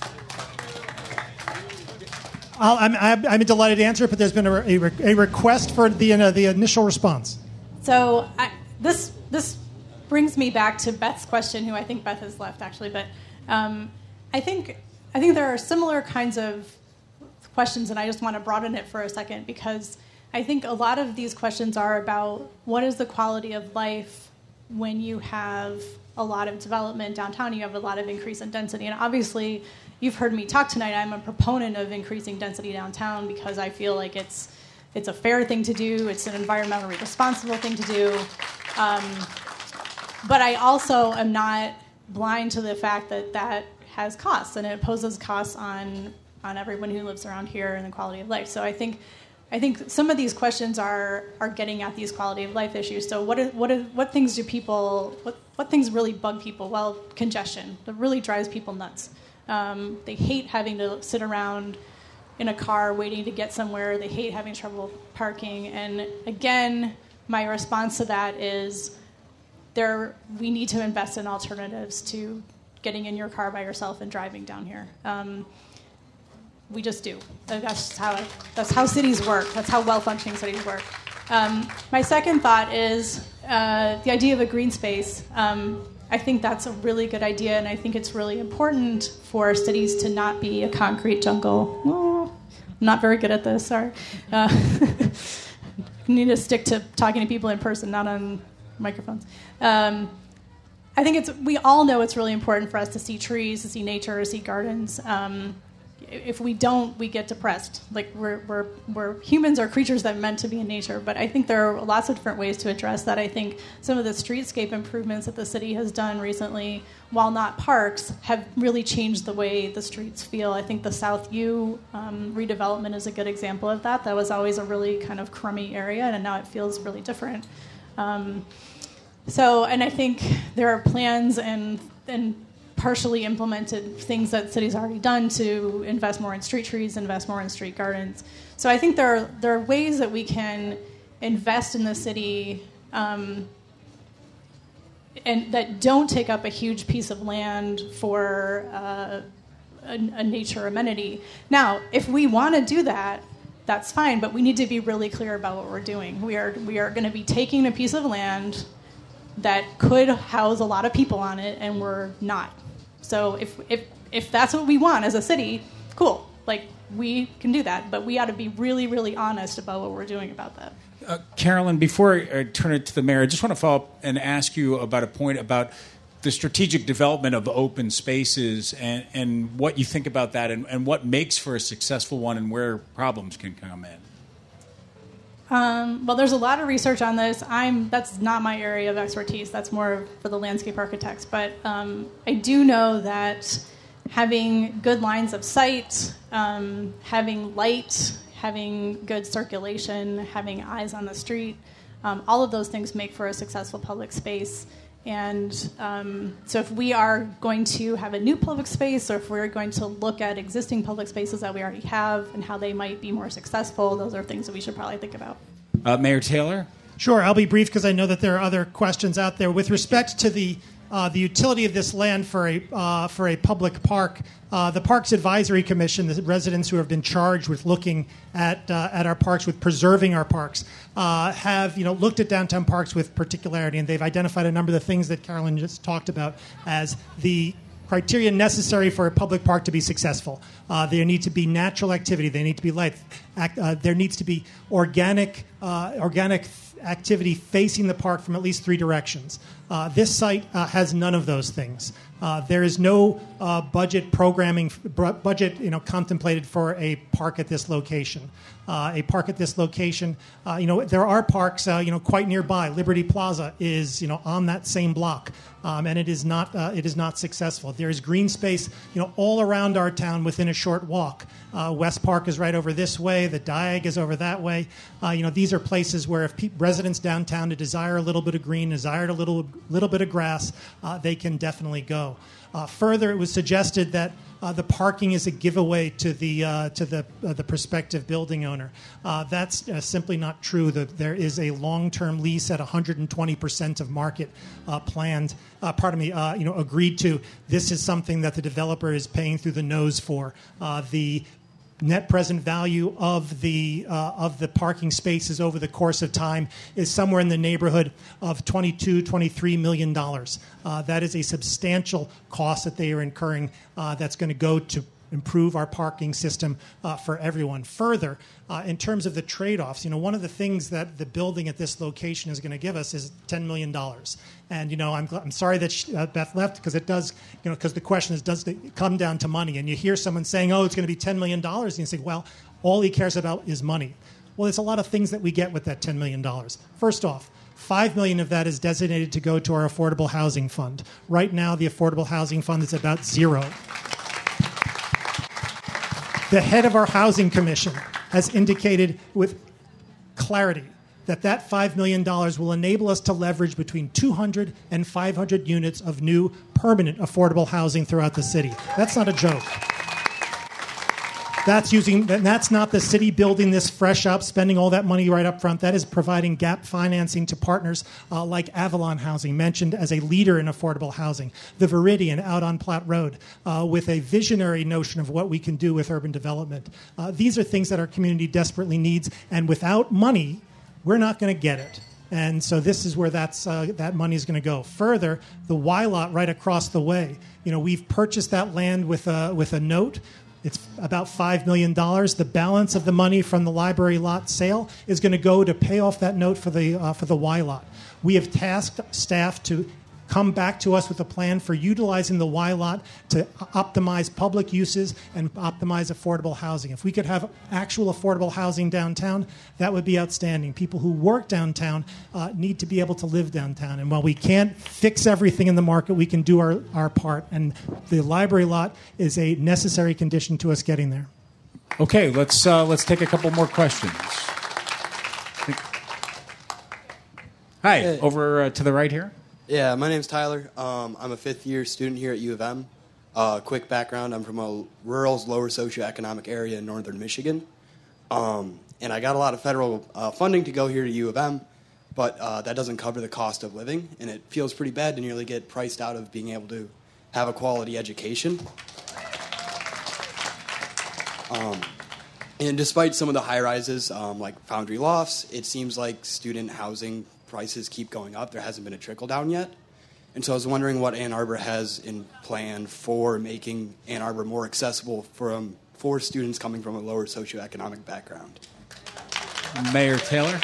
I'll, I'm, I'm, I'm delighted to answer it, but there's been a, a, a request for the, uh, the initial response. So I, this this brings me back to Beth's question, who I think Beth has left actually, but um, I think I think there are similar kinds of questions, and I just want to broaden it for a second, because I think a lot of these questions are about what is the quality of life when you have a lot of development downtown, you have a lot of increase in density, and obviously you've heard me talk tonight, I'm a proponent of increasing density downtown because I feel like it's it's a fair thing to do, it's an environmentally responsible thing to do. Um, But I also am not blind to the fact that that has costs, and it poses costs on on everyone who lives around here and the quality of life. So I think I think some of these questions are are getting at these quality of life issues. So what is, what is, what things do people what what things really bug people? Well, congestion. That really drives people nuts. Um, they hate having to sit around in a car waiting to get somewhere. They hate having trouble parking. And again, my response to that is, There, we need to invest in alternatives to getting in your car by yourself and driving down here. Um, we just do. That's how that's how cities work. That's how well-functioning cities work. Um, my second thought is uh, the idea of a green space. Um, I think that's a really good idea, and I think it's really important for cities to not be a concrete jungle. Oh, I'm not very good at this, sorry. Uh, need to stick to talking to people in person, not on microphones. Um, I think it's, we all know it's really important for us to see trees, to see nature, to see gardens. Um, if we don't, we get depressed. Like we're, we're, we're humans are creatures that are meant to be in nature, but I think there are lots of different ways to address that. I think some of the streetscape improvements that the city has done recently, while not parks, have really changed the way the streets feel. I think the South U um, redevelopment is a good example of that. That was always a really kind of crummy area, and now it feels really different. Um, so, and I think there are plans and and partially implemented things that cities already done to invest more in street trees, invest more in street gardens. So I think there are, there are ways that we can invest in the city um, and that don't take up a huge piece of land for uh, a, a nature amenity. Now, if we want to do that, that's fine, but we need to be really clear about what we're doing. We are we are going to be taking a piece of land that could house a lot of people on it, and we're not. So if if if that's what we want as a city, cool. Like, we can do that, but we ought to be really, really honest about what we're doing about that. Uh, Carolyn, before I turn it to the mayor, I just want to follow up and ask you about a point about the strategic development of open spaces and, and what you think about that and, and what makes for a successful one and where problems can come in. Um, well, there's a lot of research on this. I'm that's not my area of expertise. That's more for the landscape architects. But um, I do know that having good lines of sight, um, having light, having good circulation, having eyes on the street, um, all of those things make for a successful public space. And um, so if we are going to have a new public space, or if we're going to look at existing public spaces that we already have and how they might be more successful, those are things that we should probably think about. Uh, Mayor Taylor? Sure, I'll be brief because I know that there are other questions out there. With respect to the uh, the utility of this land for a uh, for a public park, uh, the Parks Advisory Commission, the residents who have been charged with looking at uh, at our parks, with preserving our parks, uh, have you know looked at downtown parks with particularity, and they've identified a number of the things that Carolyn just talked about as the criteria necessary for a public park to be successful. Uh, there need to be natural activity. There need to be light. Act, uh, there needs to be organic uh, organic activity facing the park from at least three directions. Uh, this site uh, has none of those things. Uh, there is no uh, budget programming, budget you know, contemplated for a park at this location. Uh, a park at this location, uh, you know, there are parks, uh, you know, quite nearby. Liberty Plaza is, you know, on that same block, um, and it is not, uh, it is not successful. There is green space, you know, all around our town within a short walk. Uh, West Park is right over this way. The Diag is over that way. Uh, you know, these are places where if pe- residents downtown to desire a little bit of green, desire a little, little bit of grass, uh, they can definitely go. Uh, further, it was suggested that uh, the parking is a giveaway to the uh, to the uh, the prospective building owner. Uh, that's uh, simply not true. The, there is a long-term lease at one hundred twenty percent of market uh, planned. Uh, pardon me. Uh, you know, agreed to. This is something that the developer is paying through the nose for. Uh, the net present value of the uh, of the parking spaces over the course of time is somewhere in the neighborhood of twenty-two, twenty-three million dollars. Uh, that is a substantial cost that they are incurring. Uh, that's going to go to improve our parking system uh, for everyone. Further, uh, in terms of the trade-offs, you know, one of the things that the building at this location is going to give us is ten million dollars. And, you know, I'm, I'm sorry that she, uh, Beth left because it does, you know, because the question is, does it come down to money? And you hear someone saying, oh, it's going to be ten million dollars. And you say, well, all he cares about is money. Well, there's a lot of things that we get with that ten million dollars. First off, five million dollars of that is designated to go to our Affordable Housing Fund. Right now, the Affordable Housing Fund is about zero. The head of our Housing Commission has indicated with clarity that that five million dollars will enable us to leverage between two hundred and five hundred units of new permanent affordable housing throughout the city. That's not a joke. That's using, that's not the city building this fresh up, spending all that money right up front. That is providing gap financing to partners uh, like Avalon Housing, mentioned as a leader in affordable housing. The Viridian out on Platte Road uh, with a visionary notion of what we can do with urban development. Uh, these are things that our community desperately needs, and without money, we're not going to get it. And so this is where that's, uh, that money is going to go. Further, the Y lot right across the way. You know, we've purchased that land with a, with a note. It's about five million dollars. The balance of the money from the library lot sale is going to go to pay off that note for the, uh, for the Y lot. We have tasked staff to come back to us with a plan for utilizing the Y lot to optimize public uses and optimize affordable housing. If we could have actual affordable housing downtown, that would be outstanding. People who work downtown uh, need to be able to live downtown. And while we can't fix everything in the market, we can do our, our part. And the library lot is a necessary condition to us getting there. Okay, let's uh, let's take a couple more questions. Hi, Hey. over uh, to the right here. Yeah, my name's Tyler. Um, I'm a fifth-year student here at U of M. Uh, quick background, I'm from a rural, lower socioeconomic area in northern Michigan. Um, and I got a lot of federal uh, funding to go here to U of M, but uh, that doesn't cover the cost of living, and it feels pretty bad to nearly get priced out of being able to have a quality education. Um, and despite some of the high-rises, um, like Foundry Lofts, it seems like student housing prices keep going up. There hasn't been a trickle down yet. And so I was wondering what Ann Arbor has in plan for making Ann Arbor more accessible for, um, for students coming from a lower socioeconomic background. Mayor Taylor?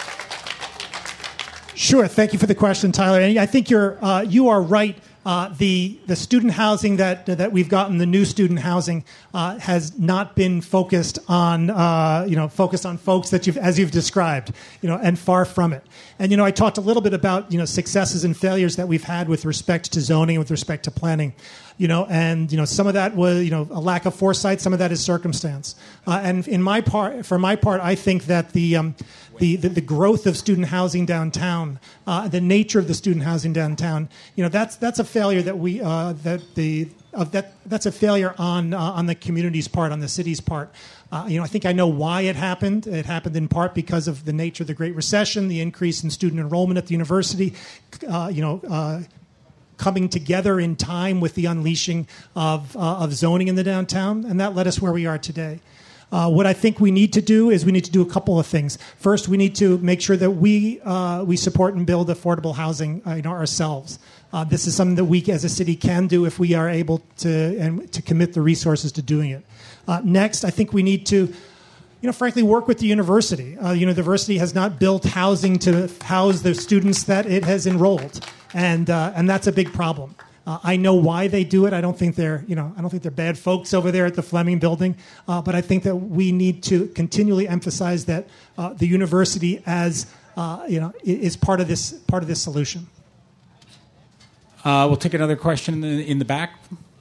Sure. Thank you for the question, Tyler. And I think you're, uh, you are right. Uh, the the student housing that that we've gotten, the new student housing, uh, has not been focused on uh, you know focused on folks that you've as you've described, you know, and far from it. And you know, I talked a little bit about you know successes and failures that we've had with respect to zoning, with respect to planning, you know, and you know some of that was you know a lack of foresight, some of that is circumstance. Uh, and in my part, for my part, I think that the um, The, the, the growth of student housing downtown, uh, the nature of the student housing downtown, you know, that's that's a failure that we uh, that the uh, that that's a failure on uh, on the community's part, on the city's part. Uh, you know, I think I know why it happened. It happened in part because of the nature of the Great Recession, the increase in student enrollment at the university. Uh, you know. Uh, coming together in time with the unleashing of uh, of zoning in the downtown, and that led us where we are today. Uh, what I think we need to do is we need to do a couple of things. First, we need to make sure that we uh, we support and build affordable housing uh, you know, ourselves. Uh, this is something that we as a city can do if we are able to and to commit the resources to doing it. Uh, next, I think we need to, you know, frankly, work with the university. Uh, the university has not built housing to house the students that it has enrolled, and uh, and that's a big problem. Uh, I know why they do it. I don't think they're, you know, I don't think they're bad folks over there at the Fleming Building. Uh, but I think that we need to continually emphasize that uh, the university, as uh, you know, is part of this part of this solution. Uh, we'll take another question in the, in the back.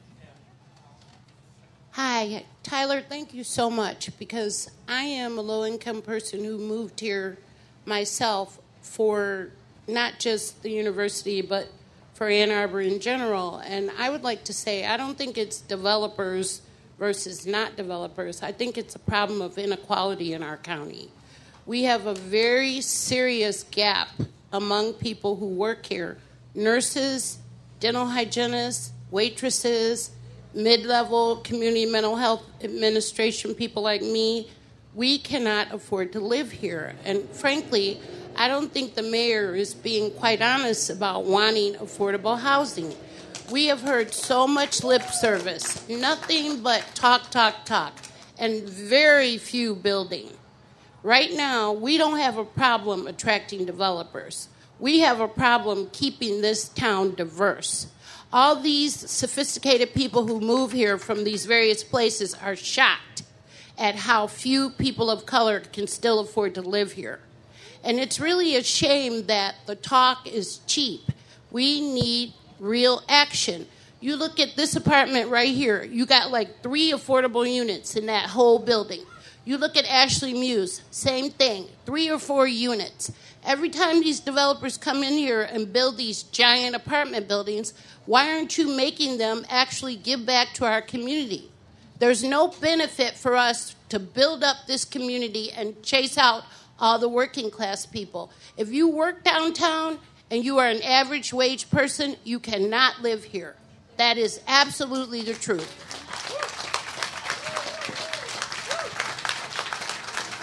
Hi, Tyler. Thank you so much, because I am a low-income person who moved here myself for not just the university, but for Ann Arbor in general. And I would like to say, I don't think it's developers versus not developers. I think it's a problem of inequality in our county. We have a very serious gap among people who work here. Nurses, dental hygienists, waitresses, mid-level community mental health administration people like me. We cannot afford to live here. And frankly, I don't think the mayor is being quite honest about wanting affordable housing. We have heard so much lip service, nothing but talk, talk, talk, and very few building. Right now, we don't have a problem attracting developers. We have a problem keeping this town diverse. All these sophisticated people who move here from these various places are shocked at how few people of color can still afford to live here. And it's really a shame that the talk is cheap. We need real action. You look at this apartment right here. You got like three affordable units in that whole building. You look at Ashley Muse, same thing, three or four units. Every time these developers come in here and build these giant apartment buildings, why aren't you making them actually give back to our community? There's no benefit for us to build up this community and chase out all the working class people. If you work downtown and you are an average wage person, you cannot live here. That is absolutely the truth.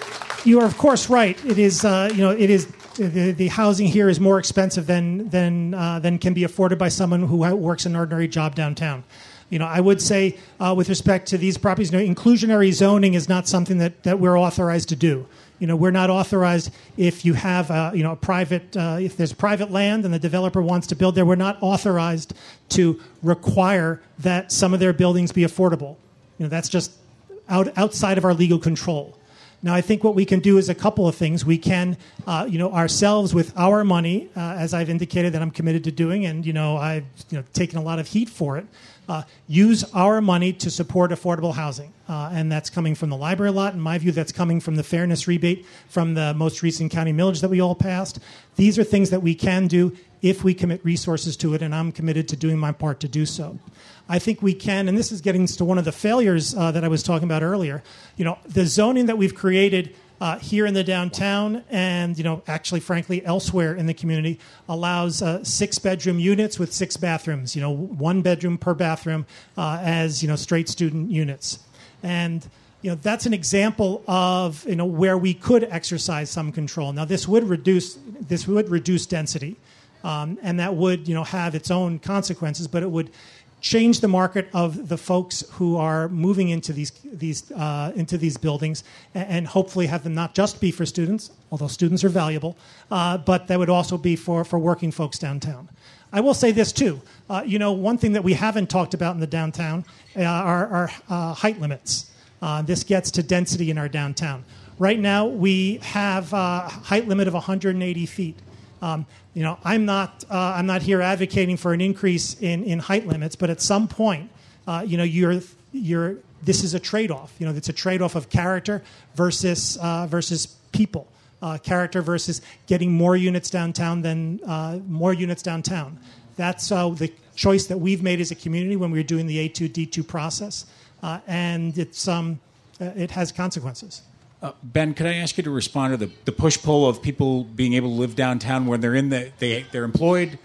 you are of course right. It is, uh, you know, it is the, the housing here is more expensive than than uh, than can be afforded by someone who works an ordinary job downtown. You know, I would say uh, with respect to these properties, you know, inclusionary zoning is not something that, that we're authorized to do. You know, we're not authorized if you have a, you know, a private, uh, if there's private land and the developer wants to build there, we're not authorized to require that some of their buildings be affordable. You know, that's just out, outside of our legal control. Now, I think what we can do is a couple of things. We can, uh, you know, ourselves with our money, uh, as I've indicated that I'm committed to doing, and, you know, I've you know, taken a lot of heat for it, uh, use our money to support affordable housing. Uh, and that's coming from the library lot. In my view, that's coming from the fairness rebate from the most recent county millage that we all passed. These are things that we can do if we commit resources to it, and I'm committed to doing my part to do so. I think we can, and this is getting to one of the failures uh, that I was talking about earlier. You know, the zoning that we've created uh, here in the downtown, and you know, actually, frankly, elsewhere in the community, allows uh, six-bedroom units with six bathrooms. You know, one bedroom per bathroom uh, as you know, straight student units, and you know, that's an example of you know where we could exercise some control. Now, this would reduce this would reduce density, um, and that would you know have its own consequences, but it would change the market of the folks who are moving into these these uh, into these buildings, and, and hopefully have them not just be for students, although students are valuable, uh, but that would also be for, for working folks downtown. I will say this too. Uh, you know, one thing that we haven't talked about in the downtown uh, are, are uh, height limits. Uh, this gets to density in our downtown. Right now, we have a height limit of one hundred eighty feet. Um, you know, I'm not uh, I'm not here advocating for an increase in, in height limits, but at some point, uh, you know, you're you're this is a trade-off. You know, it's a trade-off of character versus uh, versus people. Uh, character versus getting more units downtown than uh, more units downtown. That's uh, the choice that we've made as a community when we were doing the A two D two process, uh, and it's um, uh, it has consequences. Uh, Ben, could I ask you to respond to the, the push-pull of people being able to live downtown when they're in the they they're employed?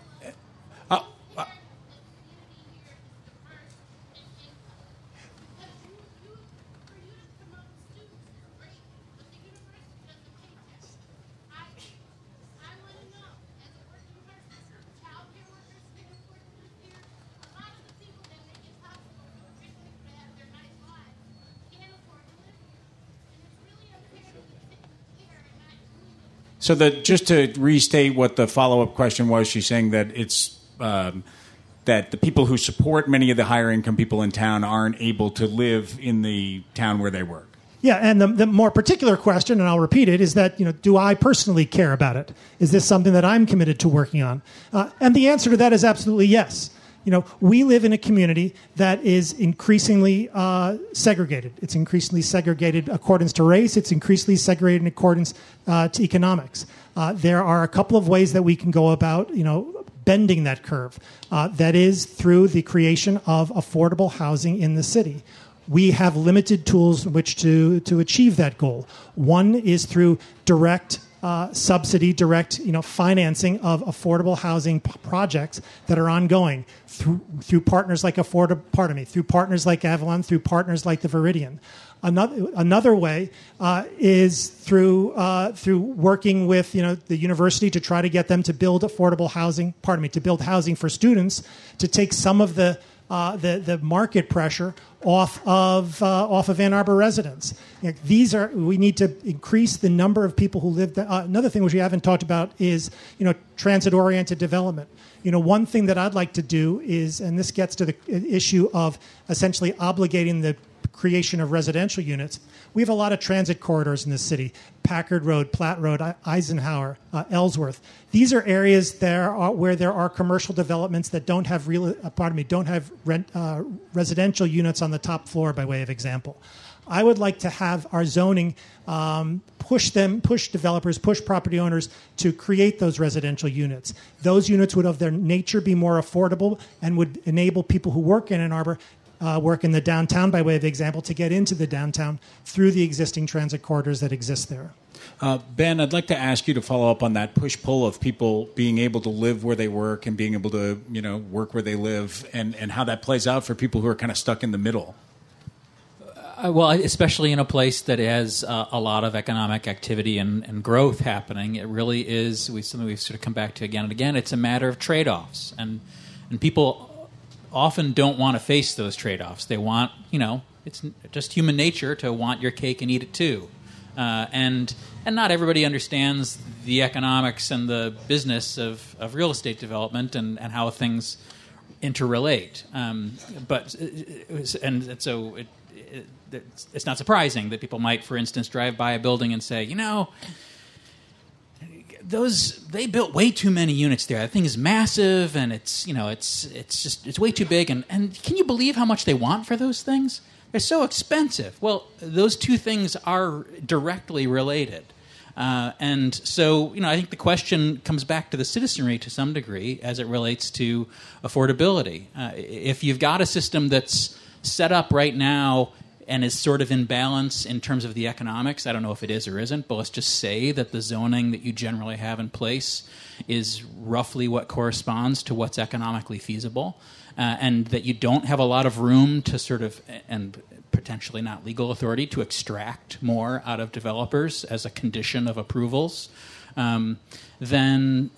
Uh, uh, So the, just to restate what the follow-up question was, she's saying that it's um, that the people who support many of the higher-income people in town aren't able to live in the town where they work. Yeah, and the, the more particular question, and I'll repeat it, is that, you know, do I personally care about it? Is this something that I'm committed to working on? Uh, and the answer to that is absolutely yes. You know, we live in a community that is increasingly uh, segregated. It's increasingly segregated accordance to race. It's increasingly segregated in accordance uh, to economics. Uh, there are a couple of ways that we can go about, you know, bending that curve. Uh, that is through the creation of affordable housing in the city. We have limited tools in which to, to achieve that goal. One is through direct Uh, subsidy, direct, you know, financing of affordable housing p- projects that are ongoing through through partners like Afford, pardon me, through partners like Avalon, through partners like the Viridian. Another another way uh, is through uh, through working with you know the university to try to get them to build affordable housing. Pardon me, to build housing for students to take some of the Uh, the the market pressure off of uh, off of Ann Arbor residents. You know, these are we need to increase the number of people who live. The, uh, another thing which we haven't talked about is you know transit oriented development. You know, one thing that I'd like to do is, and this gets to the issue of essentially obligating the creation of residential units. We have a lot of transit corridors in this city: Packard Road, Platt Road, Eisenhower, uh, Ellsworth. These are areas there are, where there are commercial developments that don't have real, uh, pardon me, don't have rent, uh, residential units on the top floor. By way of example, I would like to have our zoning um, push them, push developers, push property owners to create those residential units. Those units would, of their nature, be more affordable and would enable people who work in Ann Arbor. Uh, work in the downtown, by way of example, to get into the downtown through the existing transit corridors that exist there. Uh, Ben, I'd like to ask you to follow up on that push-pull of people being able to live where they work and being able to, you know, work where they live, and, and how that plays out for people who are kind of stuck in the middle. Uh, well, especially in a place that has uh, a lot of economic activity and, and growth happening, it really is we, something we've sort of come back to again and again. It's a matter of trade-offs, and and people often don't want to face those trade-offs. They want, you know, it's just human nature to want your cake and eat it too, uh, and and not everybody understands the economics and the business of, of real estate development and, and how things interrelate. Um, but and, and so it. It, it's not surprising that people might, for instance, drive by a building and say, you know, those they built way too many units there. That thing is massive, and it's you know it's it's just it's way too big. And, and can you believe how much they want for those things? They're so expensive. Well, those two things are directly related. Uh, and so, you know, I think the question comes back to the citizenry to some degree as it relates to affordability. Uh, if you've got a system that's set up right now and is sort of in balance in terms of the economics, I don't know if it is or isn't, but let's just say that the zoning that you generally have in place is roughly what corresponds to what's economically feasible, uh, and that you don't have a lot of room to sort of, and potentially not legal authority, to extract more out of developers as a condition of approvals, um, then,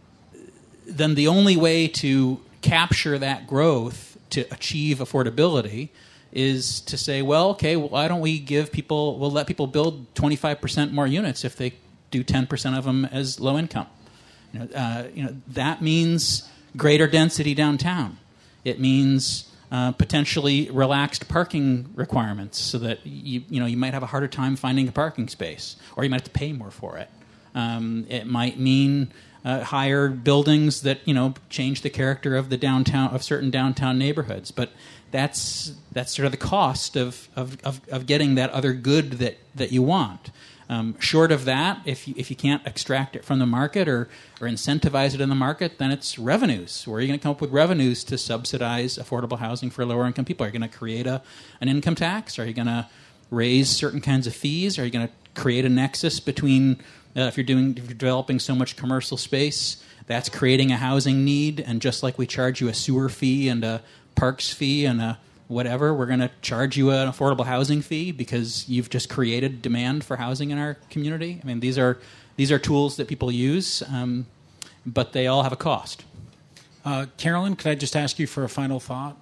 then the only way to capture that growth to achieve affordability is to say, well, okay, well, why don't we give people, we'll let people build twenty-five percent more units if they do ten percent of them as low income. You know, uh, you know that means greater density downtown. It means uh, potentially relaxed parking requirements so that you, you know, you might have a harder time finding a parking space, or you might have to pay more for it. Um, it might mean Uh, higher buildings that you know change the character of the downtown of certain downtown neighborhoods, but that's that's sort of the cost of of, of, of getting that other good that, that you want. Um, short of that, if you, if you can't extract it from the market or or incentivize it in the market, then it's revenues. Where are you going to come up with revenues to subsidize affordable housing for lower income people? Are you going to create a an income tax? Are you going to raise certain kinds of fees? Are you going to create a nexus between Uh, if you're doing, if you're developing so much commercial space, that's creating a housing need, and just like we charge you a sewer fee and a parks fee and a whatever, we're going to charge you an affordable housing fee because you've just created demand for housing in our community. I mean, these are these are tools that people use, um, but they all have a cost. Uh, Carolyn, could I just ask you for a final thought?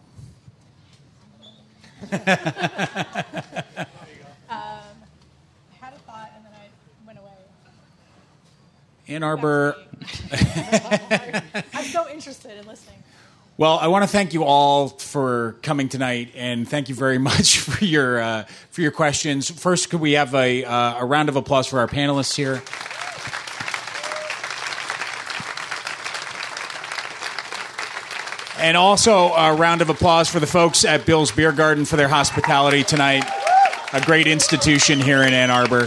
Ann Arbor. I'm so interested in listening. Well, I want to thank you all for coming tonight, and thank you very much for your uh, for your questions. First, could we have a uh, a round of applause for our panelists here? And also a round of applause for the folks at Bill's Beer Garden for their hospitality tonight. A great institution here in Ann Arbor.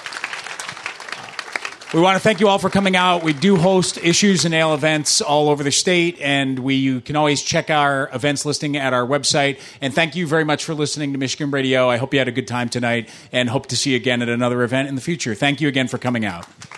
We want to thank you all for coming out. We do host Issues and Ale events all over the state, and we you can always check our events listing at our website. And thank you very much for listening to Michigan Radio. I hope you had a good time tonight, and hope to see you again at another event in the future. Thank you again for coming out.